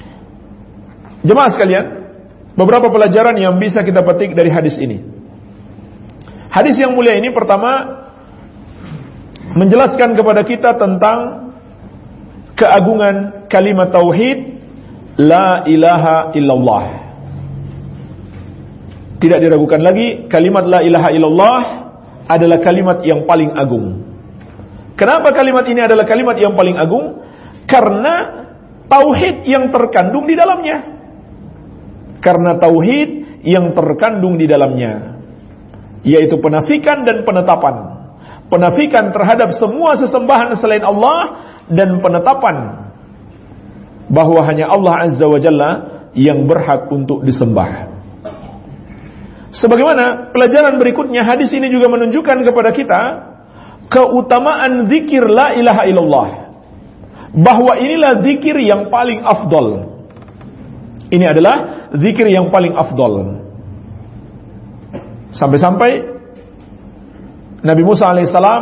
Jemaah sekalian, beberapa pelajaran yang bisa kita petik dari hadis ini. Hadis yang mulia ini pertama menjelaskan kepada kita tentang keagungan kalimat tauhid la ilaha illallah. Tidak diragukan lagi, kalimat la ilaha illallah adalah kalimat yang paling agung. Kenapa kalimat ini adalah kalimat yang paling agung? Karena tauhid yang terkandung di dalamnya. Karena tauhid yang terkandung di dalamnya, yaitu penafikan dan penetapan. Penafikan terhadap semua sesembahan selain Allah, dan penetapan bahwa hanya Allah Azza wa Jalla yang berhak untuk disembah. Sebagaimana pelajaran berikutnya, hadis ini juga menunjukkan kepada kita keutamaan zikir la ilaha illallah, bahwa inilah zikir yang paling afdal. Ini adalah zikir yang paling afdal. Sampai-sampai Nabi Musa alaihissalam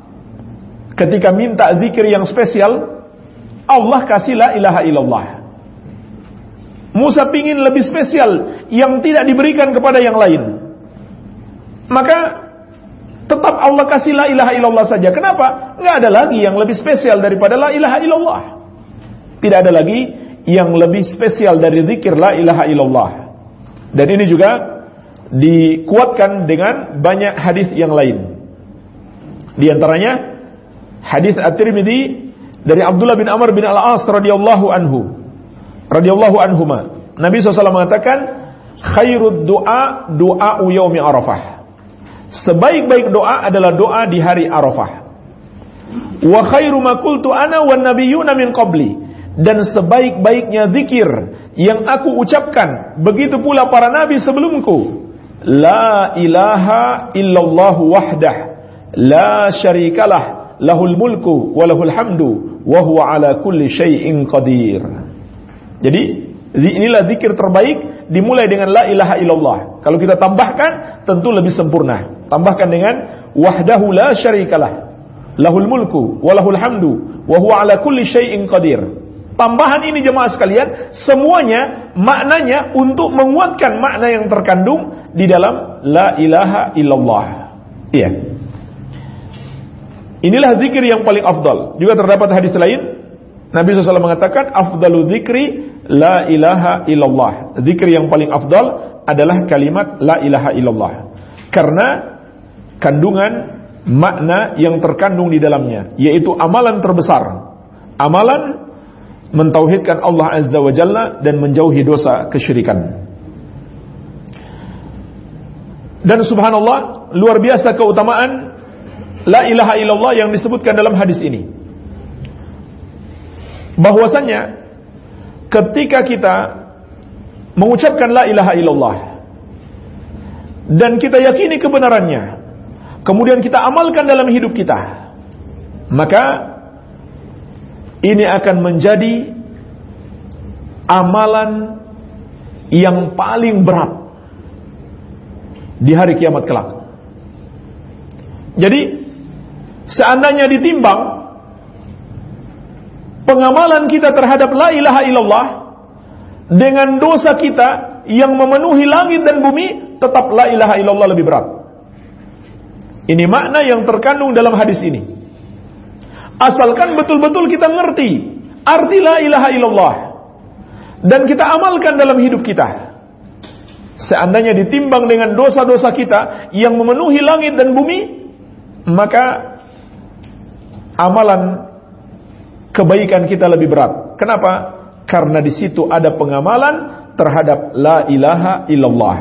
ketika minta zikir yang spesial, Allah kasih la ilaha illallah. Musa pingin lebih spesial yang tidak diberikan kepada yang lain, maka tetap Allah kasih la ilaha illallah saja. Kenapa? Nggak ada lagi yang lebih spesial daripada la ilaha illallah. Tidak ada lagi yang lebih spesial dari zikir la ilaha illallah. Dan ini juga dikuatkan dengan banyak hadis yang lain. Di antaranya hadis At-Tirmidzi dari Abdullah bin Amr bin Al-As radhiyallahu anhu, radhiyallahu anhuma. Nabi shallallahu alaihi wasallam mengatakan, khairud du'a du'a'u yaumi Arafah. Sebaik-baik doa adalah doa di hari Arafah. Wa khairu ma qultu ana wan nabiyyuna min qabli. Dan sebaik-baiknya zikir yang aku ucapkan, begitu pula para nabi sebelumku, la ilaha illallah wahdah la syarikalah lahul mulku wa lahul hamdu wa huwa ala kulli syai'in qadir. Jadi inilah zikir terbaik, dimulai dengan la ilaha illallah. Kalau kita tambahkan tentu lebih sempurna. Tambahkan dengan wahdahu la syarikalah lahul mulku wa lahul hamdu wa huwa ala kulli syai'in qadir. Tambahan ini jemaah sekalian, semuanya maknanya untuk menguatkan makna yang terkandung di dalam la ilaha illallah. Iya. Inilah zikir yang paling afdal. Juga terdapat hadis lain, Nabi shallallahu alaihi wasallam mengatakan, afdalu zikri la ilaha illallah. Zikir yang paling afdal adalah kalimat la ilaha illallah, karena kandungan makna yang terkandung di dalamnya, yaitu amalan terbesar, amalan mentauhidkan Allah Azza wa Jalla dan menjauhi dosa kesyirikan. Dan subhanallah, luar biasa keutamaan la ilaha illallah yang disebutkan dalam hadis ini. Bahwasanya ketika kita mengucapkan la ilaha illallah dan kita yakini kebenarannya, kemudian kita amalkan dalam hidup kita, maka ini akan menjadi amalan yang paling berat di hari kiamat kelak. Jadi seandainya ditimbang pengamalan kita terhadap la ilaha illallah dengan dosa kita yang memenuhi langit dan bumi, tetap la ilaha illallah lebih berat. Ini makna yang terkandung dalam hadis ini. Asalkan betul-betul kita ngerti arti la ilaha illallah dan kita amalkan dalam hidup kita. Seandainya ditimbang dengan dosa-dosa kita yang memenuhi langit dan bumi, maka amalan kebaikan kita lebih berat. Kenapa? Karena di situ ada pengamalan terhadap la ilaha illallah.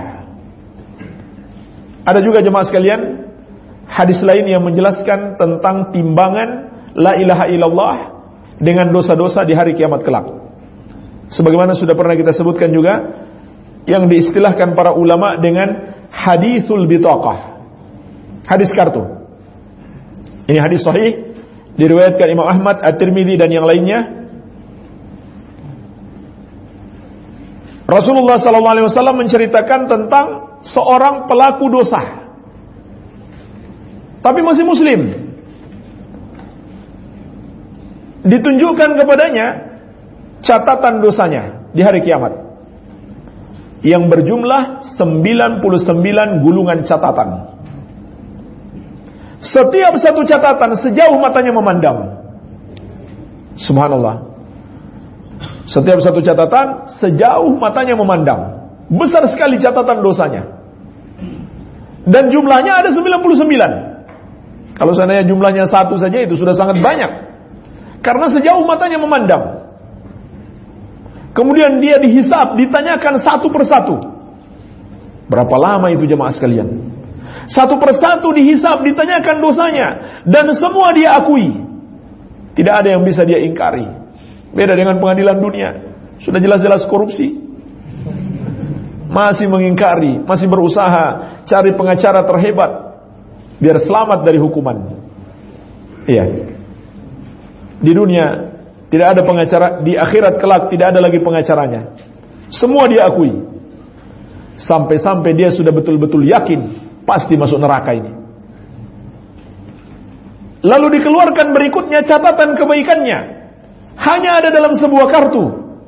Ada juga jemaah sekalian hadis lain yang menjelaskan tentang timbangan la ilaha illallah dengan dosa-dosa di hari kiamat kelak. Sebagaimana sudah pernah kita sebutkan juga, yang diistilahkan para ulama dengan hadisul bitaqah, hadis kartu. Ini hadis sahih, diriwayatkan Imam Ahmad, At-Tirmidzi dan yang lainnya. Rasulullah sallallahu alaihi wasallam menceritakan tentang seorang pelaku dosa, tapi masih muslim. Ditunjukkan kepadanya catatan dosanya di hari kiamat yang berjumlah sembilan puluh sembilan gulungan catatan. Setiap satu catatan sejauh matanya memandang. Subhanallah. Setiap satu catatan sejauh matanya memandang. Besar sekali catatan dosanya. Dan jumlahnya ada sembilan puluh sembilan. Kalau seandainya jumlahnya satu saja itu sudah sangat banyak. Karena sejauh matanya memandang. Kemudian dia dihisab, ditanyakan satu persatu. Berapa lama itu jemaah sekalian? Satu persatu dihisab, ditanyakan dosanya. Dan semua dia akui. Tidak ada yang bisa dia ingkari. Beda dengan pengadilan dunia. Sudah jelas-jelas korupsi. Masih mengingkari, masih berusaha cari pengacara terhebat biar selamat dari hukuman. Iya. Di dunia tidak ada pengacara, di akhirat kelak tidak ada lagi pengacaranya. Semua dia akui. Sampai-sampai dia sudah betul-betul yakin pasti masuk neraka ini. Lalu dikeluarkan berikutnya catatan kebaikannya. Hanya ada dalam sebuah kartu.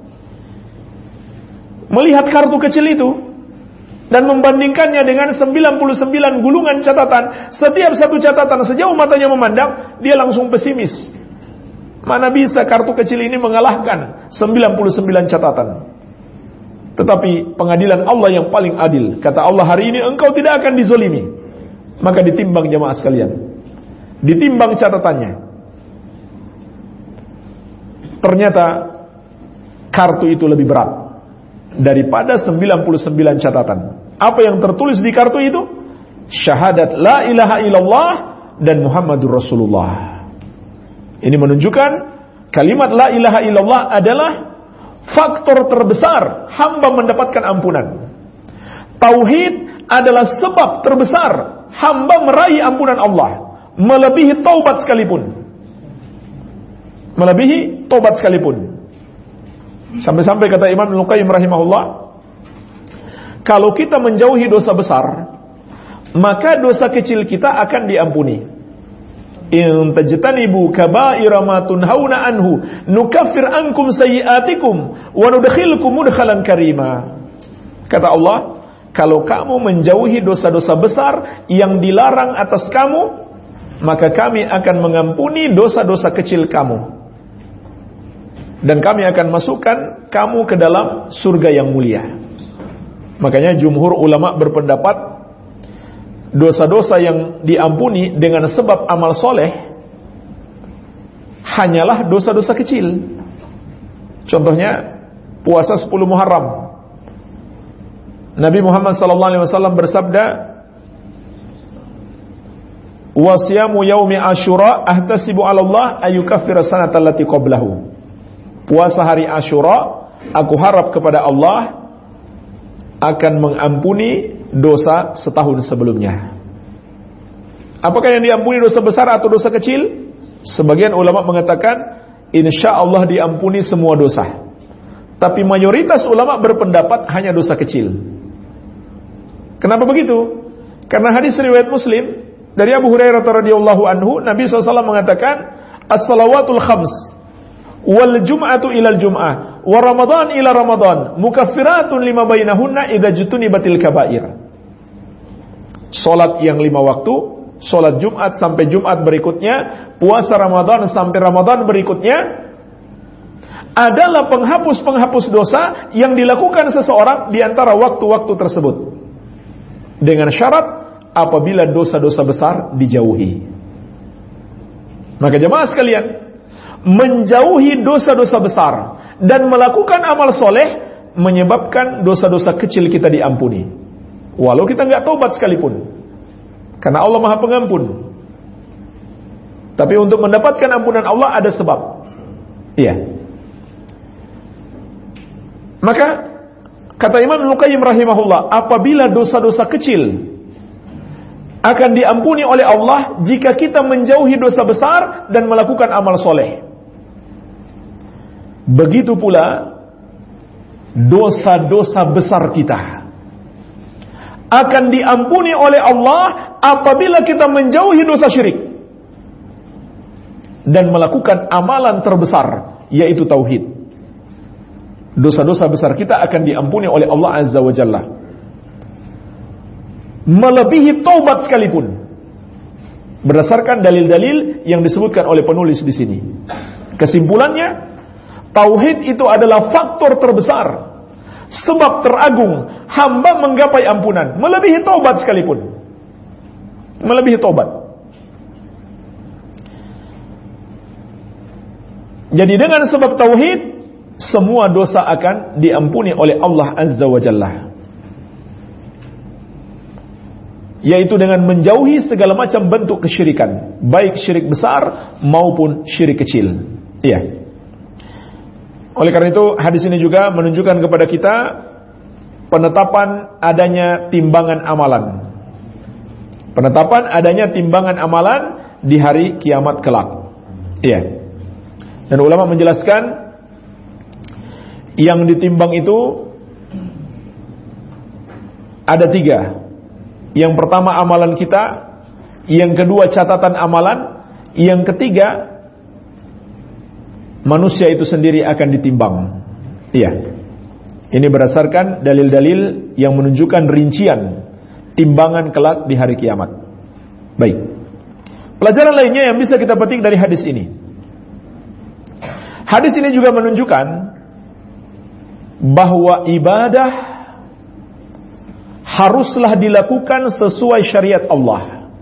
Melihat kartu kecil itu dan membandingkannya dengan sembilan puluh sembilan gulungan catatan, setiap satu catatan sejauh matanya memandang, dia langsung pesimis. Mana bisa kartu kecil ini mengalahkan sembilan puluh sembilan catatan. Tetapi pengadilan Allah yang paling adil. Kata Allah, hari ini engkau tidak akan dizolimi. Maka ditimbang jemaah sekalian. Ditimbang catatannya. Ternyata kartu itu lebih berat daripada sembilan puluh sembilan catatan. Apa yang tertulis di kartu itu? Syahadat la ilaha illallah dan Muhammadur Rasulullah. Ini menunjukkan kalimat la ilaha illallah adalah faktor terbesar hamba mendapatkan ampunan. Tauhid adalah sebab terbesar hamba meraih ampunan Allah, melebihi taubat sekalipun. Melebihi taubat sekalipun. Sampai-sampai kata Imam Ibnu Qayyim rahimahullah, kalau kita menjauhi dosa besar, maka dosa kecil kita akan diampuni. In tajtanibu kaba'ira ma tunhauna anhu nukaffir ankum sayyi'atikum wa nudkhilkum mudkhalan karima. Kata Allah, kalau kamu menjauhi dosa-dosa besar yang dilarang atas kamu, maka kami akan mengampuni dosa-dosa kecil kamu. Dan kami akan masukkan kamu ke dalam surga yang mulia. Makanya jumhur ulama berpendapat dosa-dosa yang diampuni dengan sebab amal soleh hanyalah dosa-dosa kecil. Contohnya puasa sepuluh Muharram. Nabi Muhammad sallallahu alaihi wasallam bersabda, "Wa siyamu yaumi Asyura ahtasibu 'ala Allah ayyukaffira sanata allati qablahu." Puasa hari Asyura, aku harap kepada Allah akan mengampuni dosa setahun sebelumnya. Apakah yang diampuni dosa besar atau dosa kecil? Sebagian ulama mengatakan insya Allah diampuni semua dosa. Tapi mayoritas ulama berpendapat hanya dosa kecil. Kenapa begitu? Karena hadis riwayat Muslim dari Abu Hurairah radhiyallahu anhu, Nabi shallallahu alaihi wasallam mengatakan, as-salawatul khams wal jum'atu ilal jum'ah wa ramadan ila ramadan mukaffiratun lima bainahunna idza jutunibatil kaba'ir. Salat yang lima waktu, salat Jumat sampai Jumat berikutnya, puasa Ramadan sampai Ramadan berikutnya adalah penghapus-penghapus dosa yang dilakukan seseorang di antara waktu-waktu tersebut. Dengan syarat apabila dosa-dosa besar dijauhi. Maka jemaah sekalian, menjauhi dosa-dosa besar dan melakukan amal soleh menyebabkan dosa-dosa kecil kita diampuni, walau kita nggak taubat sekalipun, karena Allah Maha Pengampun. Tapi untuk mendapatkan ampunan Allah ada sebab. Iya. Maka kata Imam Ibnu Qayyim rahimahullah, apabila dosa-dosa kecil akan diampuni oleh Allah jika kita menjauhi dosa besar dan melakukan amal soleh. Begitu pula dosa-dosa besar kita akan diampuni oleh Allah apabila kita menjauhi dosa syirik dan melakukan amalan terbesar, yaitu tauhid. Dosa-dosa besar kita akan diampuni oleh Allah Azza wa Jalla, melebihi taubat sekalipun. Berdasarkan dalil-dalil yang disebutkan oleh penulis di sini. Kesimpulannya, tauhid itu adalah faktor terbesar, sebab teragung hamba menggapai ampunan, melebihi taubat sekalipun. Melebihi taubat. Jadi dengan sebab tauhid, semua dosa akan diampuni oleh Allah Azza wa Jalla, yaitu dengan menjauhi segala macam bentuk kesyirikan, baik syirik besar maupun syirik kecil. Iya. Oleh karena itu, hadis ini juga menunjukkan kepada kita penetapan adanya timbangan amalan. Penetapan adanya timbangan amalan di hari kiamat kelak. Iya. Dan ulama menjelaskan yang ditimbang itu ada tiga. Yang pertama amalan kita, yang kedua catatan amalan, yang ketiga manusia itu sendiri akan ditimbang. Iya. Ini berdasarkan dalil-dalil yang menunjukkan rincian timbangan kelak di hari kiamat. Baik. Pelajaran lainnya yang bisa kita petik dari hadis ini. Hadis ini juga menunjukkan bahwa ibadah haruslah dilakukan sesuai syariat Allah.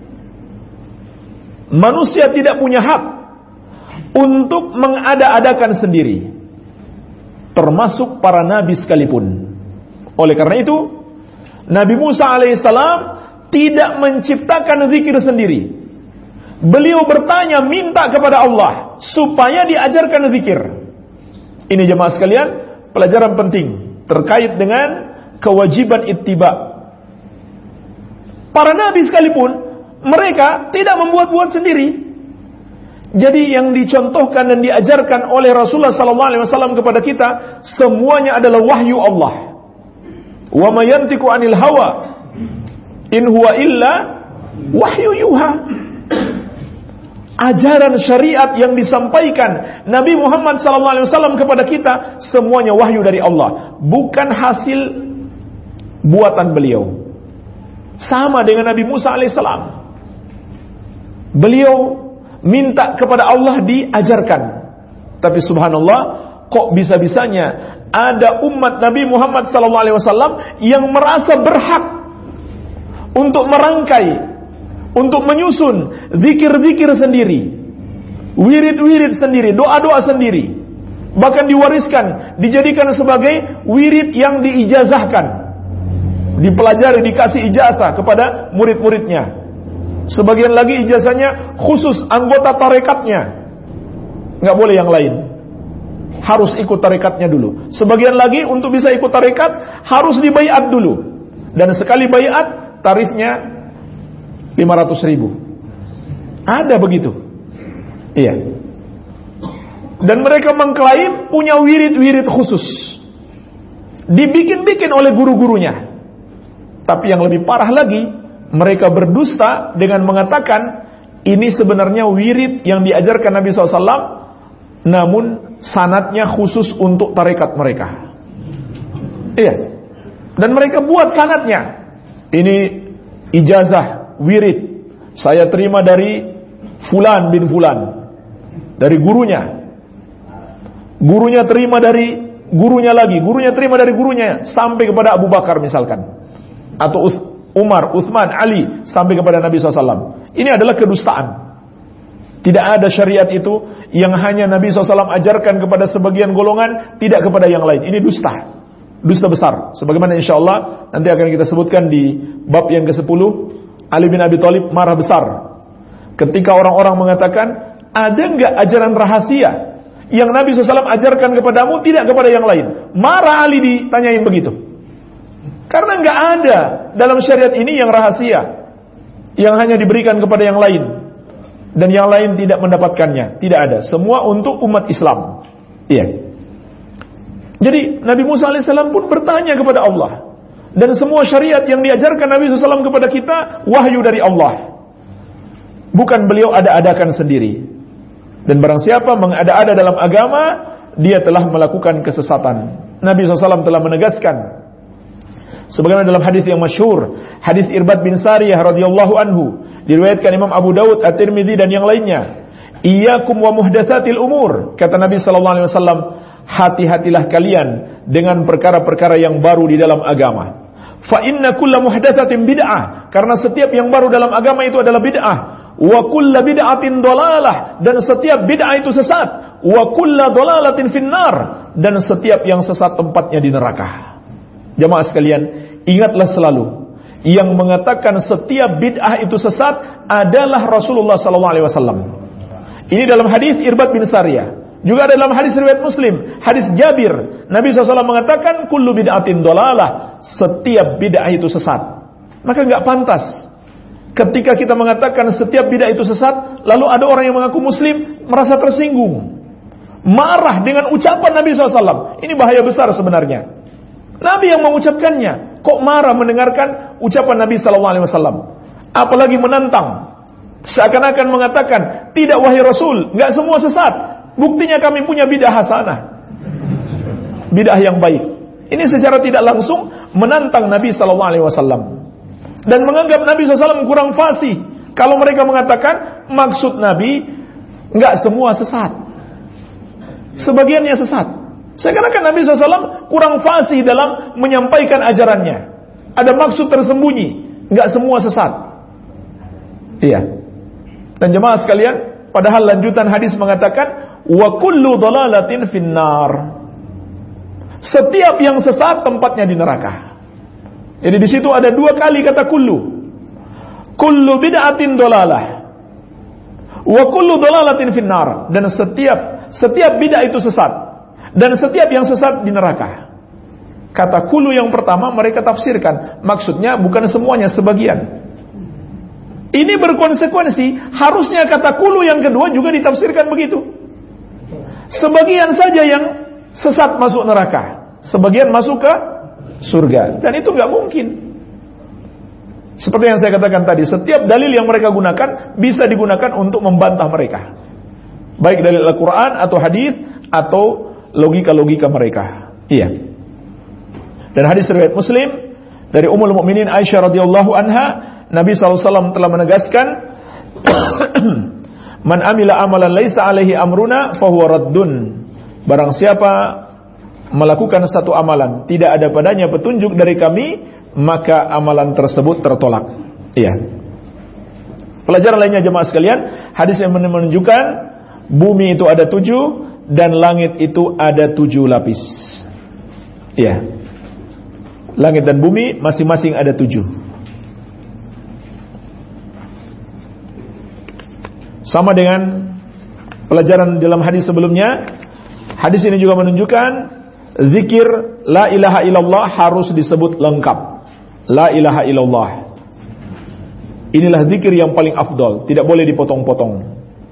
Manusia tidak punya hak untuk mengada-adakan sendiri, termasuk para nabi sekalipun. Oleh karena itu, Nabi Musa alaihissalam tidak menciptakan zikir sendiri. Beliau bertanya, minta kepada Allah supaya diajarkan zikir. Ini jemaah sekalian, pelajaran penting terkait dengan kewajiban ittiba. Para nabi sekalipun, mereka tidak membuat-buat sendiri. Jadi yang dicontohkan dan diajarkan oleh Rasulullah sallallahu alaihi wasallam kepada kita, semuanya adalah wahyu Allah. Wa ma yantiqu 'anil hawa in huwa illa wahyu yuha. Ajaran syariat yang disampaikan Nabi Muhammad sallallahu alaihi wasallam kepada kita semuanya wahyu dari Allah, bukan hasil buatan beliau. Sama dengan Nabi Musa alaihissalam. Beliau minta kepada Allah diajarkan. Tapi subhanallah, kok bisa-bisanya ada umat Nabi Muhammad sallallahu alaihi wasallam yang merasa berhak untuk merangkai, untuk menyusun zikir-zikir sendiri, wirid-wirid sendiri, doa-doa sendiri, bahkan diwariskan, dijadikan sebagai wirid yang diijazahkan, dipelajari, dikasih ijazah kepada murid-muridnya. Sebagian lagi ijazahnya khusus anggota tarekatnya, nggak boleh yang lain, harus ikut tarekatnya dulu. Sebagian lagi untuk bisa ikut tarekat harus dibaiat dulu, dan sekali baiat tarifnya lima ratus ribu. Ada begitu. Iya. Dan mereka mengklaim punya wirid-wirid khusus, dibikin-bikin oleh guru-gurunya. Tapi yang lebih parah lagi, mereka berdusta dengan mengatakan ini sebenarnya wirid yang diajarkan Nabi shallallahu alaihi wasallam, namun sanadnya khusus untuk tarekat mereka. Iya. Dan mereka buat sanadnya. Ini ijazah wirid saya terima dari Fulan bin Fulan, dari gurunya. Gurunya terima dari gurunya lagi, gurunya terima dari gurunya, sampai kepada Abu Bakar misalkan, atau Umar, Utsman, Ali, sampai kepada Nabi shallallahu alaihi wasallam. Ini adalah kedustaan. Tidak ada syariat itu yang hanya Nabi shallallahu alaihi wasallam ajarkan kepada sebagian golongan, tidak kepada yang lain. Ini dusta, dusta besar. Sebagaimana insyaallah nanti akan kita sebutkan di bab yang kesepuluh. Ali bin Abi Thalib marah besar ketika orang-orang mengatakan, ada enggak ajaran rahasia yang Nabi shallallahu alaihi wasallam ajarkan kepadamu, tidak kepada yang lain? Marah Ali ditanyain begitu. Karena enggak ada dalam syariat ini yang rahasia, yang hanya diberikan kepada yang lain, dan yang lain tidak mendapatkannya. Tidak ada. Semua untuk umat Islam. Iya. Jadi Nabi Musa alaihissalam pun bertanya kepada Allah. Dan semua syariat yang diajarkan Nabi shallallahu alaihi wasallam kepada kita wahyu dari Allah, bukan beliau ada-adakan sendiri. Dan barang siapa mengada-ada dalam agama, dia telah melakukan kesesatan. Nabi shallallahu alaihi wasallam telah menegaskan, Sebagaimana dalam hadis yang masyhur, hadis Irbad bin Sariyah radhiyallahu anhu, diriwayatkan Imam Abu Dawud, At-Tirmidzi dan yang lainnya. Iyyakum wa muhdatsatil umur, kata Nabi sallallahu alaihi wasallam, hati-hatilah kalian dengan perkara-perkara yang baru di dalam agama. Fa inna kulla muhdatsatin bid'ah, karena setiap yang baru dalam agama itu adalah bid'ah. Wa kulla bid'atin dhalalah, dan setiap bid'ah itu sesat. Wa kulla dhalalatin finnar, dan setiap yang sesat tempatnya di neraka. Jamaah sekalian, ingatlah selalu, yang mengatakan setiap bid'ah itu sesat adalah Rasulullah sallallahu alaihi wasallam. Ini dalam hadis Irbad bin Sariyah. Juga ada dalam hadis riwayat Muslim, hadis Jabir, Nabi shallallahu alaihi wasallam mengatakan kullu bid'atin dhalalah, setiap bid'ah itu sesat. Maka enggak pantas ketika kita mengatakan setiap bid'ah itu sesat, lalu ada orang yang mengaku muslim merasa tersinggung, marah dengan ucapan Nabi shallallahu alaihi wasallam. Ini bahaya besar sebenarnya. Nabi yang mengucapkannya, kok marah mendengarkan ucapan Nabi shallallahu alaihi wasallam? Apalagi menantang, seakan-akan mengatakan, tidak wahai Rasul, enggak semua sesat. Buktinya kami punya bid'ah hasanah, bid'ah yang baik. Ini secara tidak langsung menantang Nabi shallallahu alaihi wasallam dan menganggap Nabi shallallahu alaihi wasallam kurang fasih kalau mereka mengatakan maksud Nabi enggak semua sesat, sebagiannya sesat. Seakan-akan Nabi shallallahu alaihi wasallam kurang fasih dalam menyampaikan ajarannya. Ada maksud tersembunyi, enggak semua sesat. Iya. Dan jemaah sekalian, padahal lanjutan hadis mengatakan wa kullu dhalalatin finnar, setiap yang sesat tempatnya di neraka. Jadi di situ ada dua kali kata kullu. Kullu bid'atin dhalalah wa kullu dhalalatin finnar, dan setiap setiap bid'ah itu sesat dan setiap yang sesat di neraka. Kata kullu yang pertama mereka tafsirkan, maksudnya bukan semuanya, sebagian. Ini berkonsekuensi, harusnya kata kullu yang kedua juga ditafsirkan begitu. Sebagian saja yang sesat masuk neraka, sebagian masuk ke surga. Dan itu gak mungkin. Seperti yang saya katakan tadi, setiap dalil yang mereka gunakan bisa digunakan untuk membantah mereka, baik dalil Al-Quran atau hadis atau logika-logika mereka. Iya. Dan hadis riwayat Muslim dari Ummul Mukminin Aisyah radhiyallahu anha, Nabi shallallahu alaihi wasallam telah menegaskan, man amila amalan laisa alaihi amruna fahuwa raddun. Barang siapa melakukan satu amalan tidak ada padanya petunjuk dari kami, maka amalan tersebut tertolak. Iya. Pelajaran lainnya jemaah sekalian, hadis yang menunjukkan bumi itu ada tujuh dan langit itu ada tujuh lapis. Iya. Langit dan bumi masing-masing ada tujuh. Sama dengan pelajaran dalam hadis sebelumnya, hadis ini juga menunjukkan zikir la ilaha illallah harus disebut lengkap. La ilaha illallah, inilah zikir yang paling afdol, tidak boleh dipotong-potong.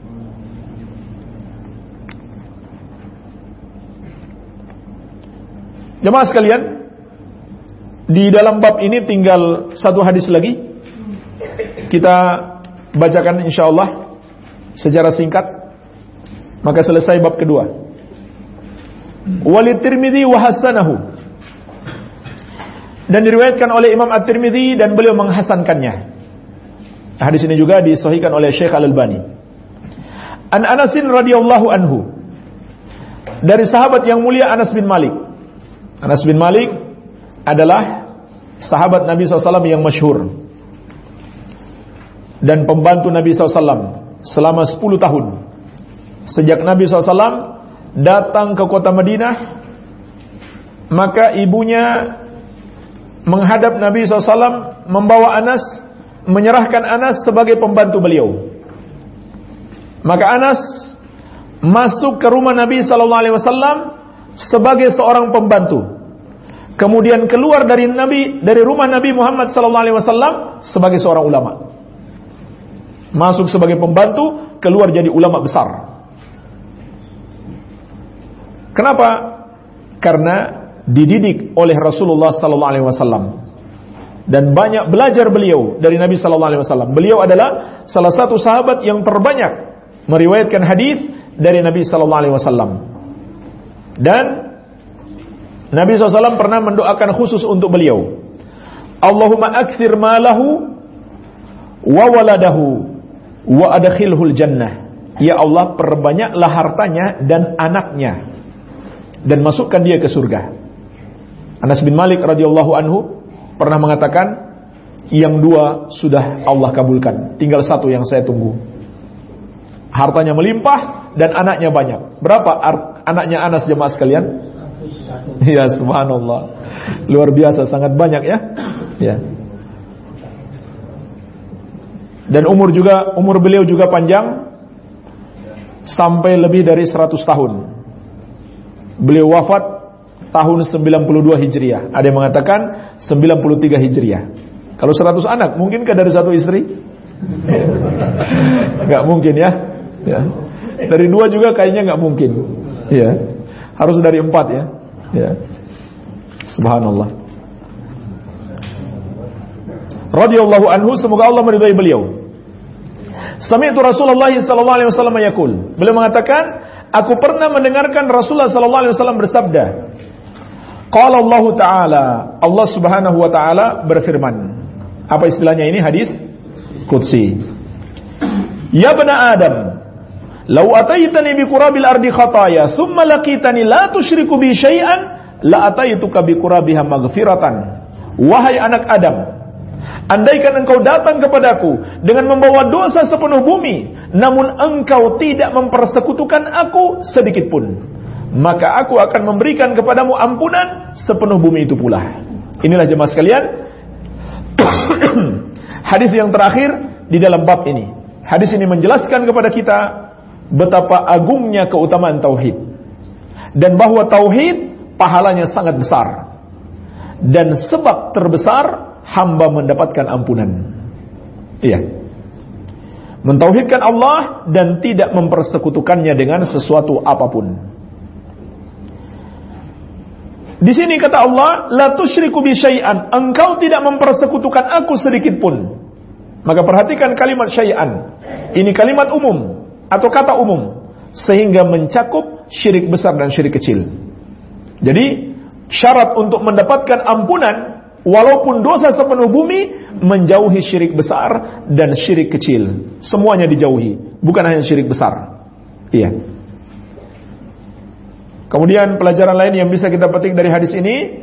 Jemaah sekalian, di dalam bab ini tinggal satu hadis lagi, kita bacakan insyaallah secara singkat, maka selesai bab kedua. Walid Tirmidzi wa hasanahu, dan diriwayatkan oleh Imam At-Tirmidzi dan beliau menghasankannya. Hadis ini juga disahihkan oleh Syekh Al-Albani. An Anasin radhiyallahu anhu, dari sahabat yang mulia Anas bin Malik. Anas bin Malik adalah sahabat Nabi shallallahu alaihi wasallam yang masyhur dan pembantu Nabi shallallahu alaihi wasallam selama sepuluh tahun. Sejak Nabi shallallahu alaihi wasallam datang ke kota Madinah, maka ibunya menghadap Nabi shallallahu alaihi wasallam, membawa Anas, menyerahkan Anas sebagai pembantu beliau. Maka Anas masuk ke rumah Nabi shallallahu alaihi wasallam sebagai seorang pembantu. Kemudian keluar dari Nabi, dari rumah Nabi Muhammad sallallahu alaihi wasallam sebagai seorang ulama. Masuk sebagai pembantu, keluar jadi ulama besar. Kenapa? Karena dididik oleh Rasulullah sallallahu alaihi wasallam dan banyak belajar beliau dari Nabi sallallahu alaihi wasallam. Beliau adalah salah satu sahabat yang terbanyak meriwayatkan hadis dari Nabi sallallahu alaihi wasallam. Dan Nabi shallallahu alaihi wasallam pernah mendoakan khusus untuk beliau. Allahumma akthir malahu wa waladahu wa adkhilhul jannah. Ya Allah, perbanyaklah hartanya dan anaknya dan masukkan dia ke surga. Anas bin Malik radhiyallahu anhu pernah mengatakan, yang dua sudah Allah kabulkan, tinggal satu yang saya tunggu. Hartanya melimpah dan anaknya banyak. Berapa anaknya Anas, jemaah sekalian? Ya subhanallah, luar biasa, sangat banyak ya. Ya. Dan umur juga, umur beliau juga panjang sampai lebih dari seratus tahun. Beliau wafat tahun sembilan puluh dua Hijriah. Ada yang mengatakan sembilan puluh tiga Hijriah. Kalau seratus anak, mungkinkah dari satu istri? Enggak mungkin ya. Ya. Dari dua juga kayaknya enggak mungkin. Ya. Harus dari empat ya. Ya. Subhanallah. Radhiyallahu anhu, semoga Allah meridai beliau. Sami'tu Rasulullah sallallahu alaihi wasallam yaqul. Beliau mengatakan, aku pernah mendengarkan Rasulullah sallallahu alaihi wasallam bersabda. Qala Allah Ta'ala, Allah Subhanahu wa taala berfirman. Apa istilahnya ini? Hadis qudsi. Ya bani Adam, law ataitani bi qurabil ardi khataya, thumma laqitani la tusyriku bi syai'an, la ataituka bi qurabiha maghfiratan. Wahai anak Adam, andaikan engkau datang kepadaku dengan membawa dosa sepenuh bumi, namun engkau tidak mempersekutukan aku sedikit pun, maka aku akan memberikan kepadamu ampunan sepenuh bumi itu pula. Inilah jemaah sekalian hadis yang terakhir di dalam bab ini. Hadis ini menjelaskan kepada kita betapa agungnya keutamaan tauhid, dan bahwa tauhid pahalanya sangat besar, dan sebab terbesar hamba mendapatkan ampunan. Iya, mentauhidkan Allah dan tidak mempersekutukannya dengan sesuatu apapun. Di sini kata Allah, la tusyriku bi syai'an, engkau tidak mempersekutukan aku sedikit pun. Maka perhatikan kalimat syai'an. Ini kalimat umum atau kata umum, sehingga mencakup syirik besar dan syirik kecil. Jadi syarat untuk mendapatkan ampunan walaupun dosa sepenuh bumi, menjauhi syirik besar dan syirik kecil. Semuanya dijauhi, bukan hanya syirik besar. Iya. Kemudian pelajaran lain yang bisa kita petik dari hadis ini,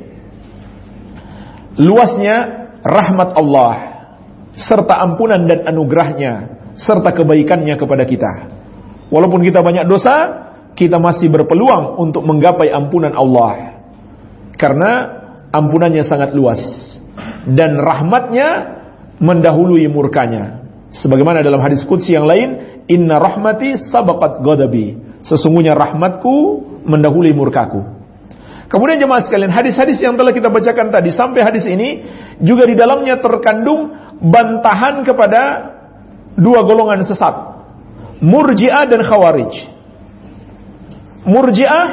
luasnya rahmat Allah serta ampunan dan anugerahnya serta kebaikannya kepada kita. Walaupun kita banyak dosa, kita masih berpeluang untuk menggapai ampunan Allah, karena ampunannya sangat luas dan rahmatnya mendahului murkanya. Sebagaimana dalam hadis qudsi yang lain, inna rahmati sabaqat ghadabi, sesungguhnya rahmatku mendahului murkaku. Kemudian jemaah sekalian, hadis-hadis yang telah kita bacakan tadi sampai hadis ini juga di dalamnya terkandung bantahan kepada dua golongan sesat, Murji'ah dan Khawarij. Murji'ah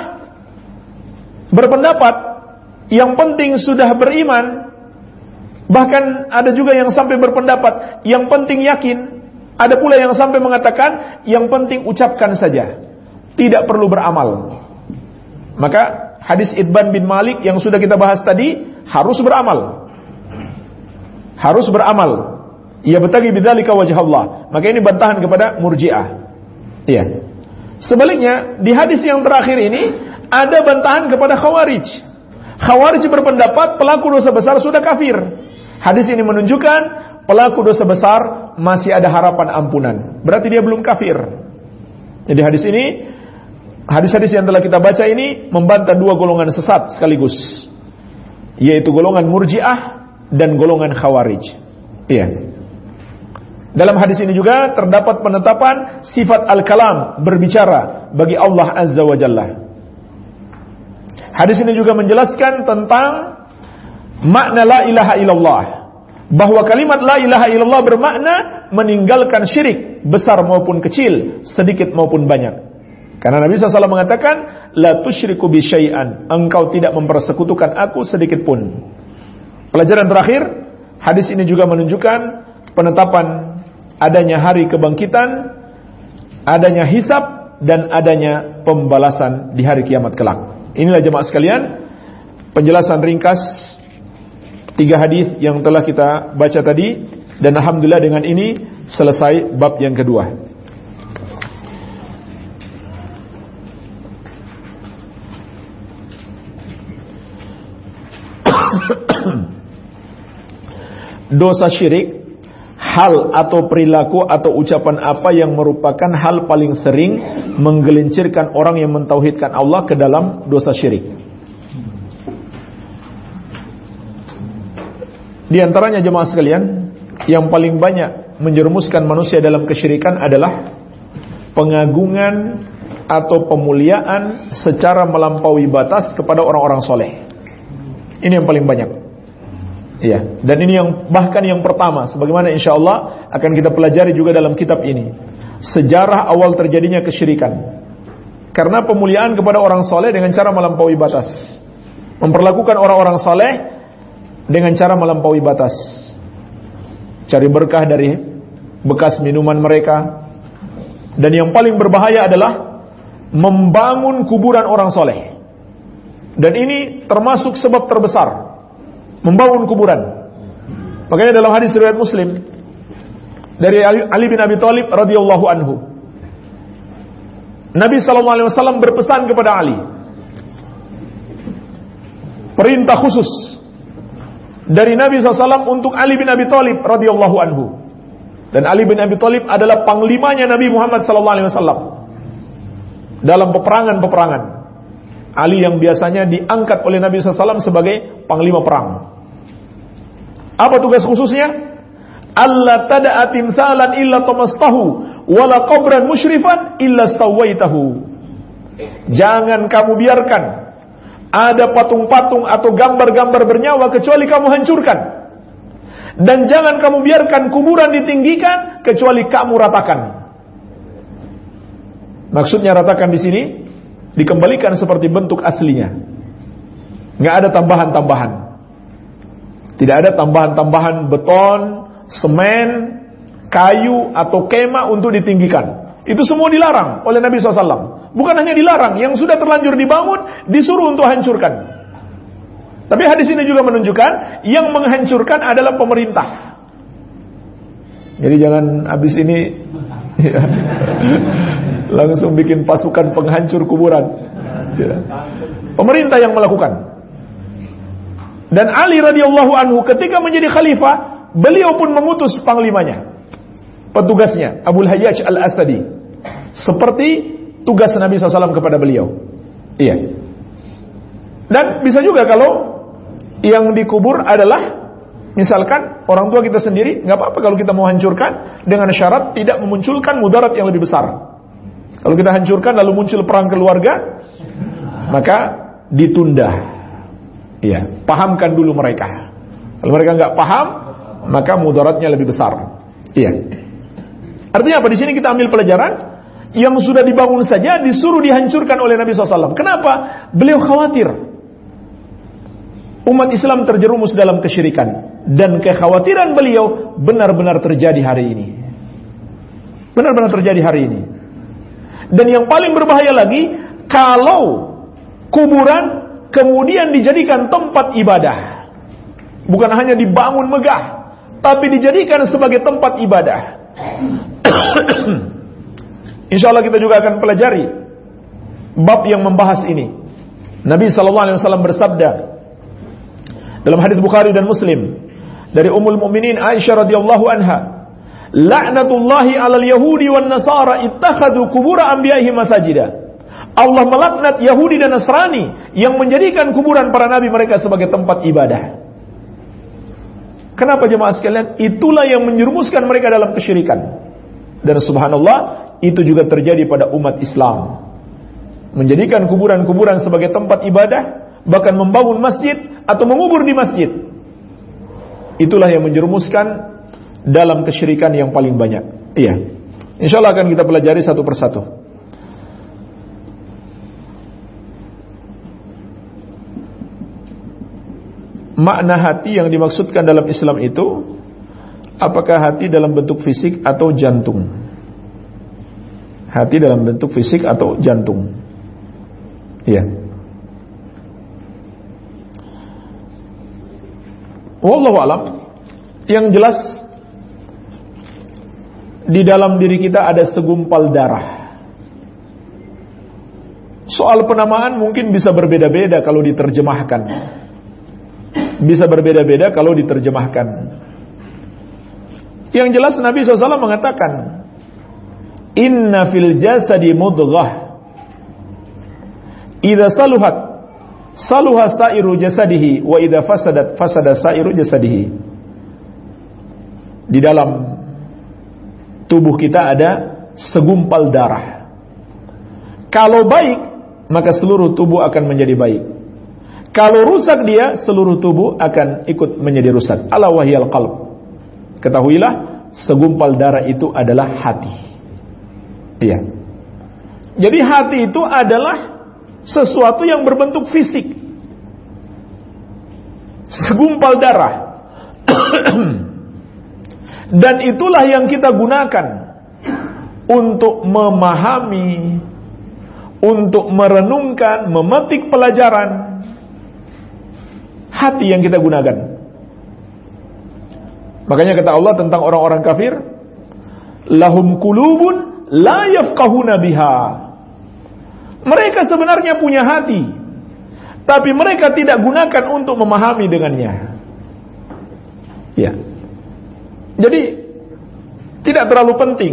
berpendapat yang penting sudah beriman, bahkan ada juga yang sampai berpendapat yang penting yakin, ada pula yang sampai mengatakan yang penting ucapkan saja, tidak perlu beramal. Maka hadis Itban bin Malik yang sudah kita bahas tadi, harus beramal, harus beramal. Ia bertagi bidzalika wajh Allah. Maka ini bantahan kepada Murji'ah. Iya. Sebaliknya di hadis yang terakhir ini ada bantahan kepada Khawarij. Khawarij berpendapat pelaku dosa besar sudah kafir. Hadis ini menunjukkan pelaku dosa besar masih ada harapan ampunan, berarti dia belum kafir. Jadi hadis ini, hadis-hadis yang telah kita baca ini membantah dua golongan sesat sekaligus, yaitu golongan Murji'ah dan golongan Khawarij. Iya. Dalam hadis ini juga terdapat penetapan sifat al-kalam, berbicara, bagi Allah Azza wa Jalla. Hadis ini juga menjelaskan tentang makna la ilaha illallah, bahwa kalimat la ilaha illallah bermakna meninggalkan syirik, besar maupun kecil, sedikit maupun banyak. Karena Nabi shallallahu alaihi wasallam mengatakan, la tusyriku bi syai'an, engkau tidak mempersekutukan aku sedikit pun. Pelajaran terakhir, hadis ini juga menunjukkan penetapan adanya hari kebangkitan, adanya hisab, dan adanya pembalasan di hari kiamat kelak. Inilah jemaah sekalian penjelasan ringkas tiga hadis yang telah kita baca tadi, dan alhamdulillah dengan ini selesai bab yang kedua. Dosa syirik, hal atau perilaku atau ucapan apa yang merupakan hal paling sering menggelincirkan orang yang mentauhidkan Allah ke dalam dosa syirik. Di antaranya jemaah sekalian, yang paling banyak menjerumuskan manusia dalam kesyirikan adalah pengagungan atau pemuliaan secara melampaui batas kepada orang-orang soleh. Ini yang paling banyak. Iya, dan ini yang bahkan yang pertama, sebagaimana insyaallah akan kita pelajari juga dalam kitab ini, sejarah awal terjadinya kesyirikan. Karena pemuliaan kepada orang soleh dengan cara melampaui batas, memperlakukan orang-orang soleh dengan cara melampaui batas, cari berkah dari bekas minuman mereka, dan yang paling berbahaya adalah membangun kuburan orang soleh. Dan ini termasuk sebab terbesar, membangun kuburan. Makanya dalam hadis riwayat Muslim dari Ali, Ali bin Abi Thalib radhiyallahu anhu, Nabi sallallahu alaihi wasallam berpesan kepada Ali, perintah khusus dari Nabi sallallahu alaihi wasallam untuk Ali bin Abi Thalib radhiyallahu anhu. Dan Ali bin Abi Thalib adalah panglimanya Nabi Muhammad sallallahu alaihi wasallam dalam peperangan-peperangan. Ali yang biasanya diangkat oleh Nabi sallallahu alaihi wasallam sebagai panglima perang. Apa tugas khususnya? Allah tada'a timsalan illa tamastahu wala qabran musyrifan illa sawaitahu. Jangan kamu biarkan ada patung-patung atau gambar-gambar bernyawa kecuali kamu hancurkan. Dan jangan kamu biarkan kuburan ditinggikan kecuali kamu ratakan. Maksudnya ratakan di sini dikembalikan seperti bentuk aslinya. Nggak ada tambahan-tambahan. Tidak ada tambahan-tambahan beton, semen, kayu atau kema untuk ditinggikan. Itu semua dilarang oleh Nabi shallallahu alaihi wasallam. Bukan hanya dilarang, yang sudah terlanjur dibangun disuruh untuk hancurkan. Tapi hadis ini juga menunjukkan yang menghancurkan adalah pemerintah. Jadi jangan habis ini ya, langsung bikin pasukan penghancur kuburan. Ya. Pemerintah yang melakukan. Dan Ali radhiyallahu anhu ketika menjadi khalifah, beliau pun mengutus panglimanya, petugasnya Abul Hayyaj Al-Asadi, seperti tugas Nabi shallallahu alaihi wasallam kepada beliau. Iya. Dan bisa juga kalau yang dikubur adalah misalkan orang tua kita sendiri, nggak apa-apa kalau kita mau hancurkan dengan syarat tidak memunculkan mudarat yang lebih besar. Kalau kita hancurkan lalu muncul perang keluarga, maka ditunda. Iya, pahamkan dulu mereka. Kalau mereka nggak paham, maka mudaratnya lebih besar. Iya. Artinya apa? Di sini kita ambil pelajaran, yang sudah dibangun saja disuruh dihancurkan oleh Nabi shallallahu alaihi wasallam. Kenapa? Beliau khawatir umat Islam terjerumus dalam kesyirikan, dan kekhawatiran beliau benar-benar terjadi hari ini. Benar-benar terjadi hari ini. Dan yang paling berbahaya lagi, kalau kuburan kemudian dijadikan tempat ibadah, bukan hanya dibangun megah, tapi dijadikan sebagai tempat ibadah. Insyaallah kita juga akan pelajari bab yang membahas ini. Nabi sallallahu alaihi wasallam bersabda dalam hadis Bukhari dan Muslim dari Ummul Mukminin Aisyah radhiyallahu anha, "La'natullahi 'alal yahudi wan nasara ittakhadhu qubur anbiya'ihim masajida." Allah melaknat Yahudi dan Nasrani yang menjadikan kuburan para nabi mereka sebagai tempat ibadah. Kenapa jemaah sekalian? Itulah yang menjerumuskan mereka dalam kesyirikan. Dan subhanallah, itu juga terjadi pada umat Islam. Menjadikan kuburan-kuburan sebagai tempat ibadah, bahkan membangun masjid atau mengubur di masjid. Itulah yang menjerumuskan dalam kesyirikan yang paling banyak. Iya. Insyaallah akan kita pelajari satu persatu. Makna hati yang dimaksudkan dalam Islam itu, apakah hati dalam bentuk fisik atau jantung? Hati dalam bentuk fisik atau jantung? Iya. Wallahu alam. Yang jelas di dalam diri kita ada segumpal darah. Soal penamaan mungkin bisa berbeda-beda kalau diterjemahkan. Bisa berbeda-beda kalau diterjemahkan. Yang jelas Nabi shallallahu alaihi wasallam mengatakan, Inna fil jasadi mudghah, idza saluhat saluha sa'iru jasadihi, wa idza fasadat fasada sa'iru jasadihi. Di dalam tubuh kita ada segumpal darah. Kalau baik, maka seluruh tubuh akan menjadi baik. Kalau rusak dia, seluruh tubuh akan ikut menjadi rusak. Ala wahyal qalb. Ketahuilah, segumpal darah itu adalah hati. Iya. Jadi hati itu adalah sesuatu yang berbentuk fisik. Segumpal darah. Dan itulah yang kita gunakan untuk memahami, untuk merenungkan, memetik pelajaran. Hati yang kita gunakan. Makanya kata Allah tentang orang-orang kafir, lahum qulubun la yafqahuna biha. Mereka sebenarnya punya hati, tapi mereka tidak gunakan untuk memahami dengannya. Ya. Jadi tidak terlalu penting.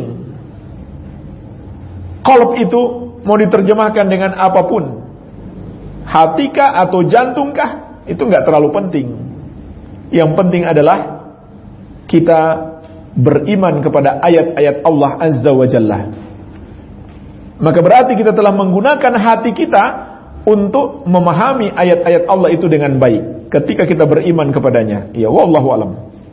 Qalb itu mau diterjemahkan dengan apapun, hatikah atau jantungkah, itu nggak terlalu penting. Yang penting adalah kita beriman kepada ayat-ayat Allah Azza wa Jalla. Maka berarti kita telah menggunakan hati kita untuk memahami ayat-ayat Allah itu dengan baik ketika kita beriman kepadanya. Ya, wallahu alam.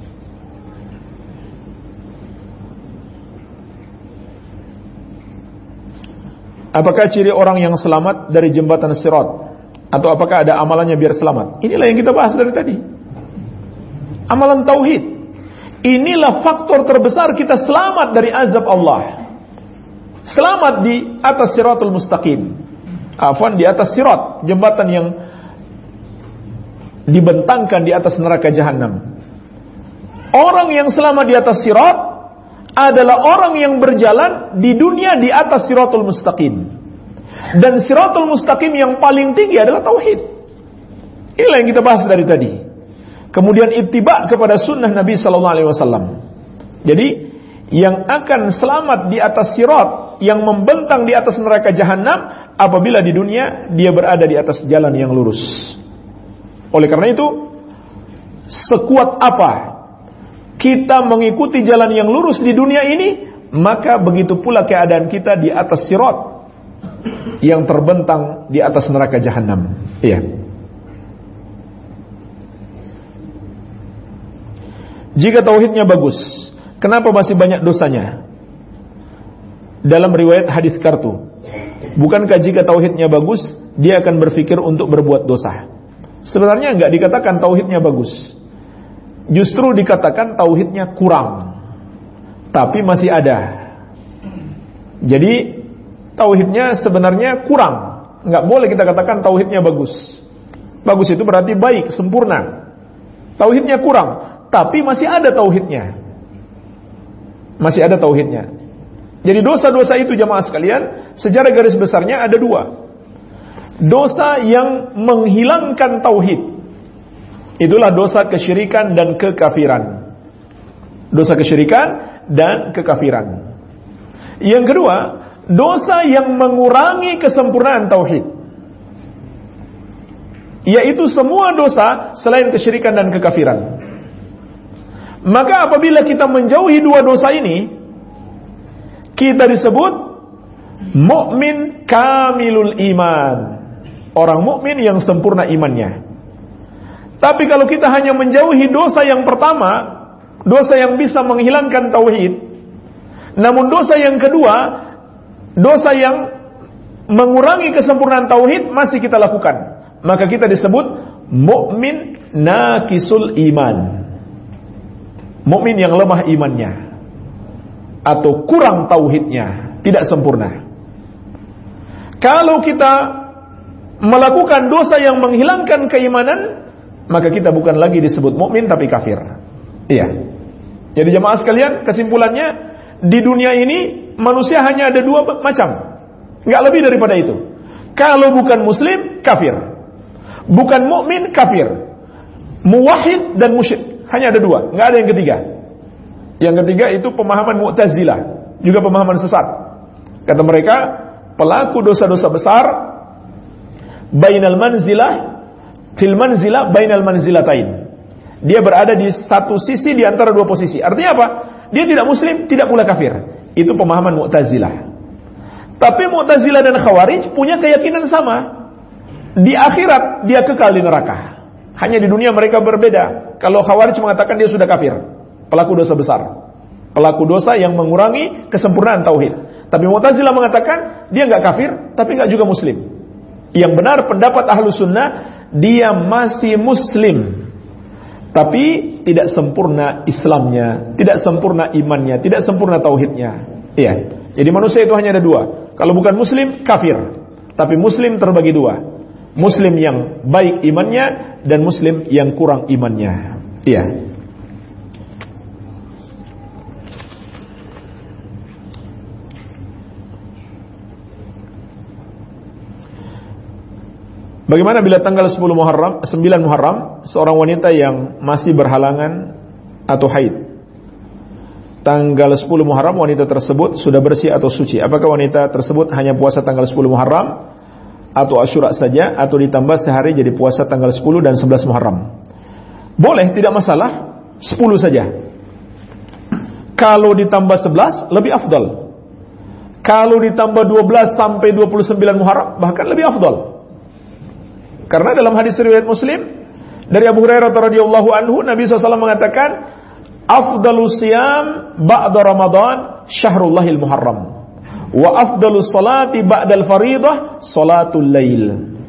Apakah ciri orang yang selamat dari jembatan Sirat? Atau apakah ada amalannya biar selamat? Inilah yang kita bahas dari tadi. Amalan tauhid. Inilah faktor terbesar kita selamat dari azab Allah. Selamat di atas Siratul Mustaqim. Afwan, di atas Sirat, jembatan yang dibentangkan di atas neraka Jahannam. Orang yang selamat di atas Sirat adalah orang yang berjalan di dunia di atas Siratul Mustaqim. Dan Siratul Mustaqim yang paling tinggi adalah tauhid. Inilah yang kita bahas dari tadi. Kemudian ittiba kepada sunnah Nabi sallallahu alaihi wasallam. Jadi yang akan selamat di atas Sirat, yang membentang di atas neraka Jahannam, apabila di dunia dia berada di atas jalan yang lurus. Oleh karena itu, sekuat apa kita mengikuti jalan yang lurus di dunia ini, maka begitu pula keadaan kita di atas Sirat yang terbentang di atas neraka Jahannam. Iya. Jika tauhidnya bagus, kenapa masih banyak dosanya? Dalam riwayat hadis kartu, bukankah jika tauhidnya bagus, dia akan berpikir untuk berbuat dosa? Sebenarnya enggak dikatakan tauhidnya bagus. Justru dikatakan tauhidnya kurang, tapi masih ada. Jadi tauhidnya sebenarnya kurang. Enggak boleh kita katakan tauhidnya bagus. Bagus itu berarti baik, sempurna. Tauhidnya kurang, tapi masih ada tauhidnya. Masih ada tauhidnya. Jadi dosa-dosa itu jamaah sekalian, secara garis besarnya ada dua. Dosa yang menghilangkan tauhid, itulah dosa kesyirikan dan kekafiran. Dosa kesyirikan dan kekafiran. Yang kedua, dosa yang mengurangi kesempurnaan tauhid, yaitu semua dosa selain kesyirikan dan kekafiran. Maka apabila kita menjauhi dua dosa ini, kita disebut mukmin kamilul iman, orang mukmin yang sempurna imannya. Tapi kalau kita hanya menjauhi dosa yang pertama, dosa yang bisa menghilangkan tauhid, namun dosa yang kedua, dosa yang mengurangi kesempurnaan tauhid masih kita lakukan, maka kita disebut mukmin naqisul iman, mukmin yang lemah imannya atau kurang tauhidnya, tidak sempurna. Kalau kita melakukan dosa yang menghilangkan keimanan, maka kita bukan lagi disebut mukmin tapi kafir. Iya. Jadi jemaah sekalian, kesimpulannya di dunia ini manusia hanya ada dua macam, nggak lebih daripada itu. Kalau bukan muslim, kafir. Bukan mukmin, kafir. Muwahhid dan musyrik, hanya ada dua, nggak ada yang ketiga. Yang ketiga itu pemahaman Mu'tazilah, juga pemahaman sesat. Kata mereka, pelaku dosa-dosa besar bainal manzilah fil manzilah bainal manzilatain. Dia berada di satu sisi di antara dua posisi. Artinya apa? Dia tidak muslim, tidak pula kafir. Itu pemahaman Mu'tazilah. Tapi Mu'tazilah dan Khawarij punya keyakinan sama. Di akhirat dia kekal di neraka. Hanya di dunia mereka berbeda. Kalau Khawarij mengatakan dia sudah kafir, pelaku dosa besar, pelaku dosa yang mengurangi kesempurnaan tauhid. Tapi Mu'tazilah mengatakan dia nggak kafir, tapi nggak juga muslim. Yang benar pendapat Ahlus Sunnah, dia masih muslim, tapi tidak sempurna Islamnya, tidak sempurna imannya, tidak sempurna tauhidnya. Iya. Jadi manusia itu hanya ada dua. Kalau bukan muslim, kafir. Tapi muslim terbagi dua. Muslim yang baik imannya dan muslim yang kurang imannya. Iya. Bagaimana bila tanggal sepuluh Muharram, sembilan Muharram, seorang wanita yang masih berhalangan atau haid? Tanggal sepuluh Muharram wanita tersebut sudah bersih atau suci. Apakah wanita tersebut hanya puasa tanggal sepuluh Muharram atau Asyura saja, atau ditambah sehari jadi puasa tanggal sepuluh dan sebelas Muharram? Boleh, tidak masalah, sepuluh saja. Kalau ditambah sebelas lebih afdal. Kalau ditambah dua belas sampai dua puluh sembilan Muharram bahkan lebih afdal. Karena dalam hadis riwayat Muslim dari Abu Hurairah radhiyallahu anhu, Nabi shallallahu alaihi wasallam mengatakan, afdalus siyam ba'da Ramadan syahrullahil Muharram, wa afdalus salati ba'dal faridah salatul lail.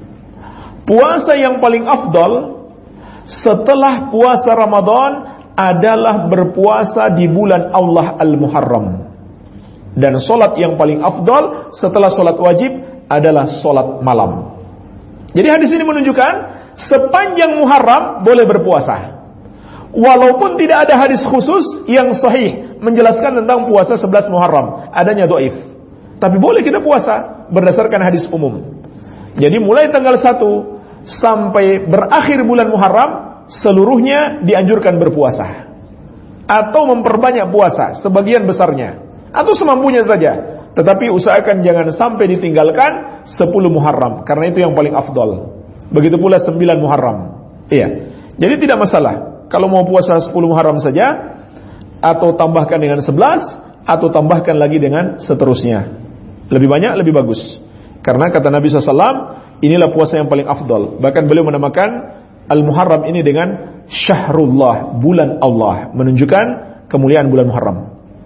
Puasa yang paling afdal setelah puasa Ramadan adalah berpuasa di bulan Allah Al-Muharram. Dan salat yang paling afdal setelah salat wajib adalah salat malam. Jadi hadis ini menunjukkan sepanjang Muharram boleh berpuasa. Walaupun tidak ada hadis khusus yang sahih menjelaskan tentang puasa sebelas Muharram, adanya dhaif. Tapi boleh kita puasa berdasarkan hadis umum. Jadi mulai tanggal satu sampai berakhir bulan Muharram seluruhnya dianjurkan berpuasa. Atau memperbanyak puasa sebagian besarnya, atau semampunya saja. Tetapi usahakan jangan sampai ditinggalkan sepuluh Muharram, karena itu yang paling afdal. Begitu pula sembilan Muharram. Iya. Jadi tidak masalah kalau mau puasa sepuluh Muharram saja, atau tambahkan dengan sebelas, atau tambahkan lagi dengan seterusnya. Lebih banyak lebih bagus. Karena kata Nabi shallallahu alaihi wasallam, inilah puasa yang paling afdal. Bahkan beliau menamakan Al-Muharram ini dengan Syahrullah, bulan Allah, menunjukkan kemuliaan bulan Muharram.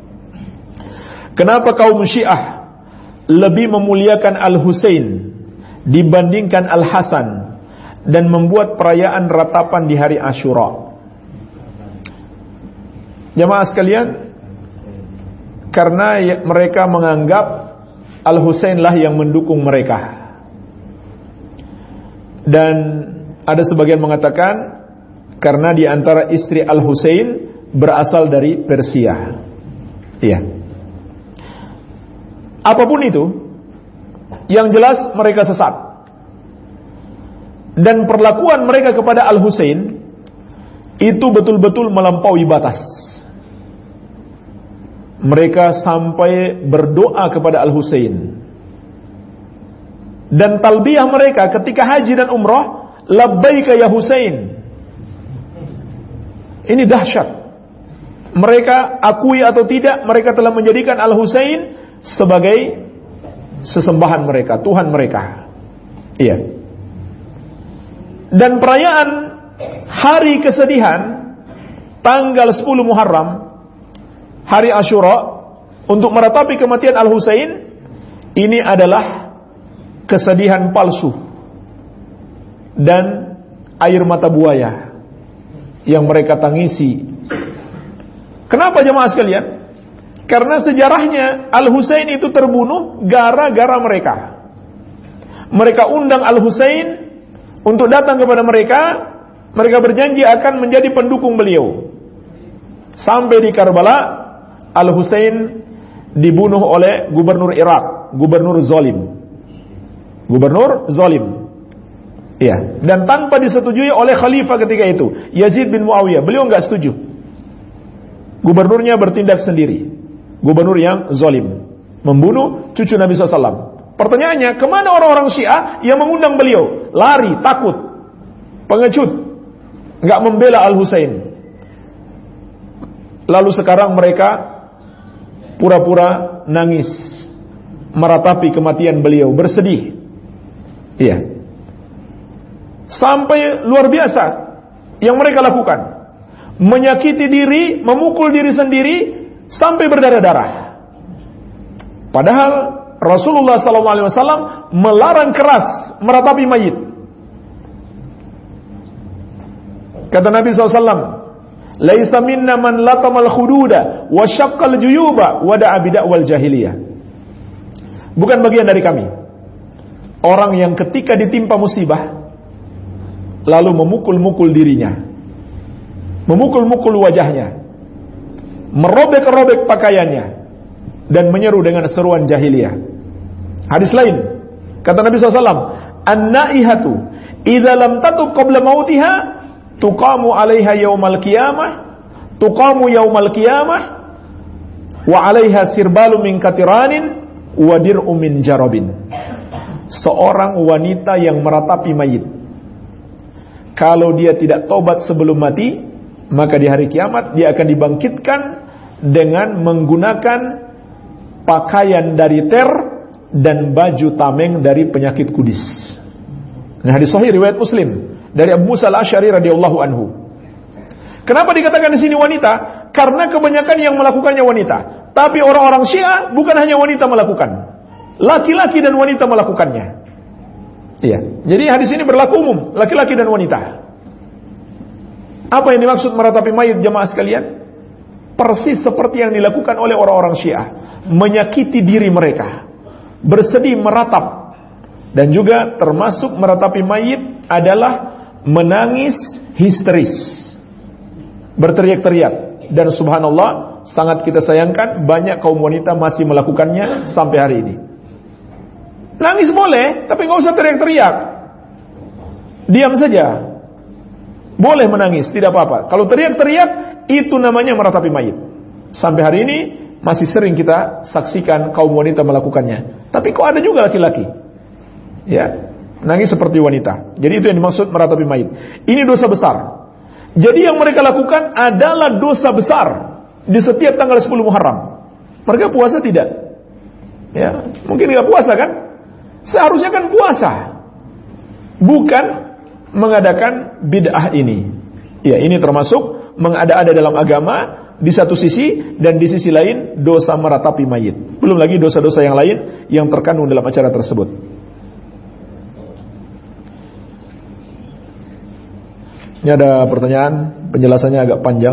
Kenapa kaum Syiah lebih memuliakan Al-Husain dibandingkan Al-Hasan dan membuat perayaan ratapan di hari Asyura? Jemaah sekalian, karena mereka menganggap Al-Husain lah yang mendukung mereka. Dan ada sebagian mengatakan karena di antara istri Al-Husain berasal dari Persia. Iya. Apapun itu, yang jelas mereka sesat. Dan perlakuan mereka kepada Al-Husain itu betul-betul melampaui batas. Mereka sampai berdoa kepada Al-Husain. Dan talbiyah mereka ketika haji dan umrah, labbaika ya Husain. Ini dahsyat. Mereka akui atau tidak, mereka telah menjadikan Al-Husain sebagai sesembahan mereka, Tuhan mereka. Iya. Dan perayaan hari kesedihan tanggal sepuluh Muharram, hari Asyura, untuk meratapi kematian Al-Husain, ini adalah kesedihan palsu dan air mata buaya yang mereka tangisi. Kenapa jemaah sekalian? Karena sejarahnya Al-Husain itu terbunuh gara-gara mereka. Mereka undang Al-Husain untuk datang kepada mereka Mereka berjanji akan menjadi pendukung beliau. Sampai di Karbala, Al-Husain dibunuh oleh gubernur Irak, gubernur zalim. Gubernur zalim. Iya, dan tanpa disetujui oleh khalifah ketika itu, Yazid bin Muawiyah. Beliau enggak setuju. Gubernurnya bertindak sendiri. Gubernur yang zalim, membunuh cucu Nabi shallallahu alaihi wasallam. Pertanyaannya, kemana orang-orang Syiah yang mengundang beliau? Lari, takut, pengecut, enggak membela Al-Husain. Lalu sekarang mereka pura-pura nangis, meratapi kematian beliau, bersedih. Iya. Sampai luar biasa yang mereka lakukan, menyakiti diri, memukul diri sendiri sampai berdarah-darah. Padahal Rasulullah sallallahu alaihi wasallam melarang keras meratapi mayit. Kata Nabi sallallahu alaihi wasallam, "Laisa minna man latamal khududa wa syaqqal juyuba wa da'a bid'awal jahiliyah." Bukan bagian dari kami orang yang ketika ditimpa musibah lalu memukul-mukul dirinya, memukul-mukul wajahnya, merobek-robek pakaiannya, dan menyeru dengan seruan jahiliyah. Hadis lain, kata Nabi shallallahu alaihi wasallam, "An-naihatu idza lam tatub qabla mautiha tuqamu 'alaiha yaumal qiyamah, tuqamu yaumal qiyamah wa 'alaiha sirbalu min katiranin wa dir'u min jarabin." Seorang wanita yang meratapi mayit, kalau dia tidak tobat sebelum mati, maka di hari kiamat dia akan dibangkitkan dengan menggunakan pakaian dari ter dan baju tameng dari penyakit kudis. Nah, hadis sahih riwayat Muslim dari Abu Musa al-Asy'ari radhiyallahu anhu. Kenapa dikatakan di sini wanita? Karena kebanyakan yang melakukannya wanita. Tapi orang-orang Syiah bukan hanya wanita melakukan, laki-laki dan wanita melakukannya. Iya. Jadi hadis ini berlaku umum, laki-laki dan wanita. Apa yang dimaksud meratapi mayit, jemaah sekalian? Persis seperti yang dilakukan oleh orang-orang Syiah, menyakiti diri mereka, bersedih meratap. Dan juga termasuk meratapi mayit adalah menangis histeris, berteriak-teriak. Dan subhanallah, sangat kita sayangkan banyak kaum wanita masih melakukannya sampai hari ini. Nangis boleh, tapi nggak usah teriak-teriak. Diam saja. Boleh menangis, tidak apa-apa. Kalau teriak-teriak, itu namanya meratapi mayit. Sampai hari ini masih sering kita saksikan kaum wanita melakukannya. Tapi kok ada juga laki-laki, ya, nangis seperti wanita. Jadi itu yang dimaksud meratapi mayit. Ini dosa besar. Jadi yang mereka lakukan adalah dosa besar di setiap tanggal sepuluh Muharram. Mereka puasa tidak? Ya, mungkin nggak puasa kan? Seharusnya kan puasa, bukan mengadakan bid'ah ini. Ya, ini termasuk mengada-ada dalam agama di satu sisi, dan di sisi lain dosa meratapi mayit. Belum lagi dosa-dosa yang lain yang terkandung dalam acara tersebut. Ini ada pertanyaan, penjelasannya agak panjang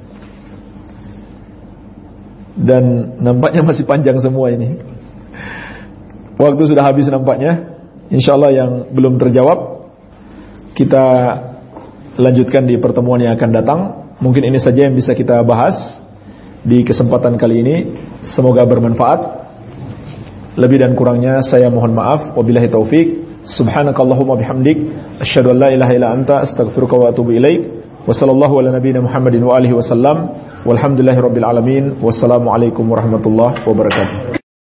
dan nampaknya masih panjang semua ini. Waktu sudah habis nampaknya. Insyaallah yang belum terjawab kita lanjutkan di pertemuan yang akan datang. Mungkin ini saja yang bisa kita bahas di kesempatan kali ini. Semoga bermanfaat. Lebih dan kurangnya saya mohon maaf. Wabillahi taufik. Subhanakallahumma bihamdik, asyhadu an la ilaha illa anta, astaghfiruka wa atubu ilaik. Wa sallallahu ala nabiyyina Muhammadin wa alihi wasallam. Walhamdulillahirabbil alamin. Wassalamu alaikum warahmatullahi wabarakatuh.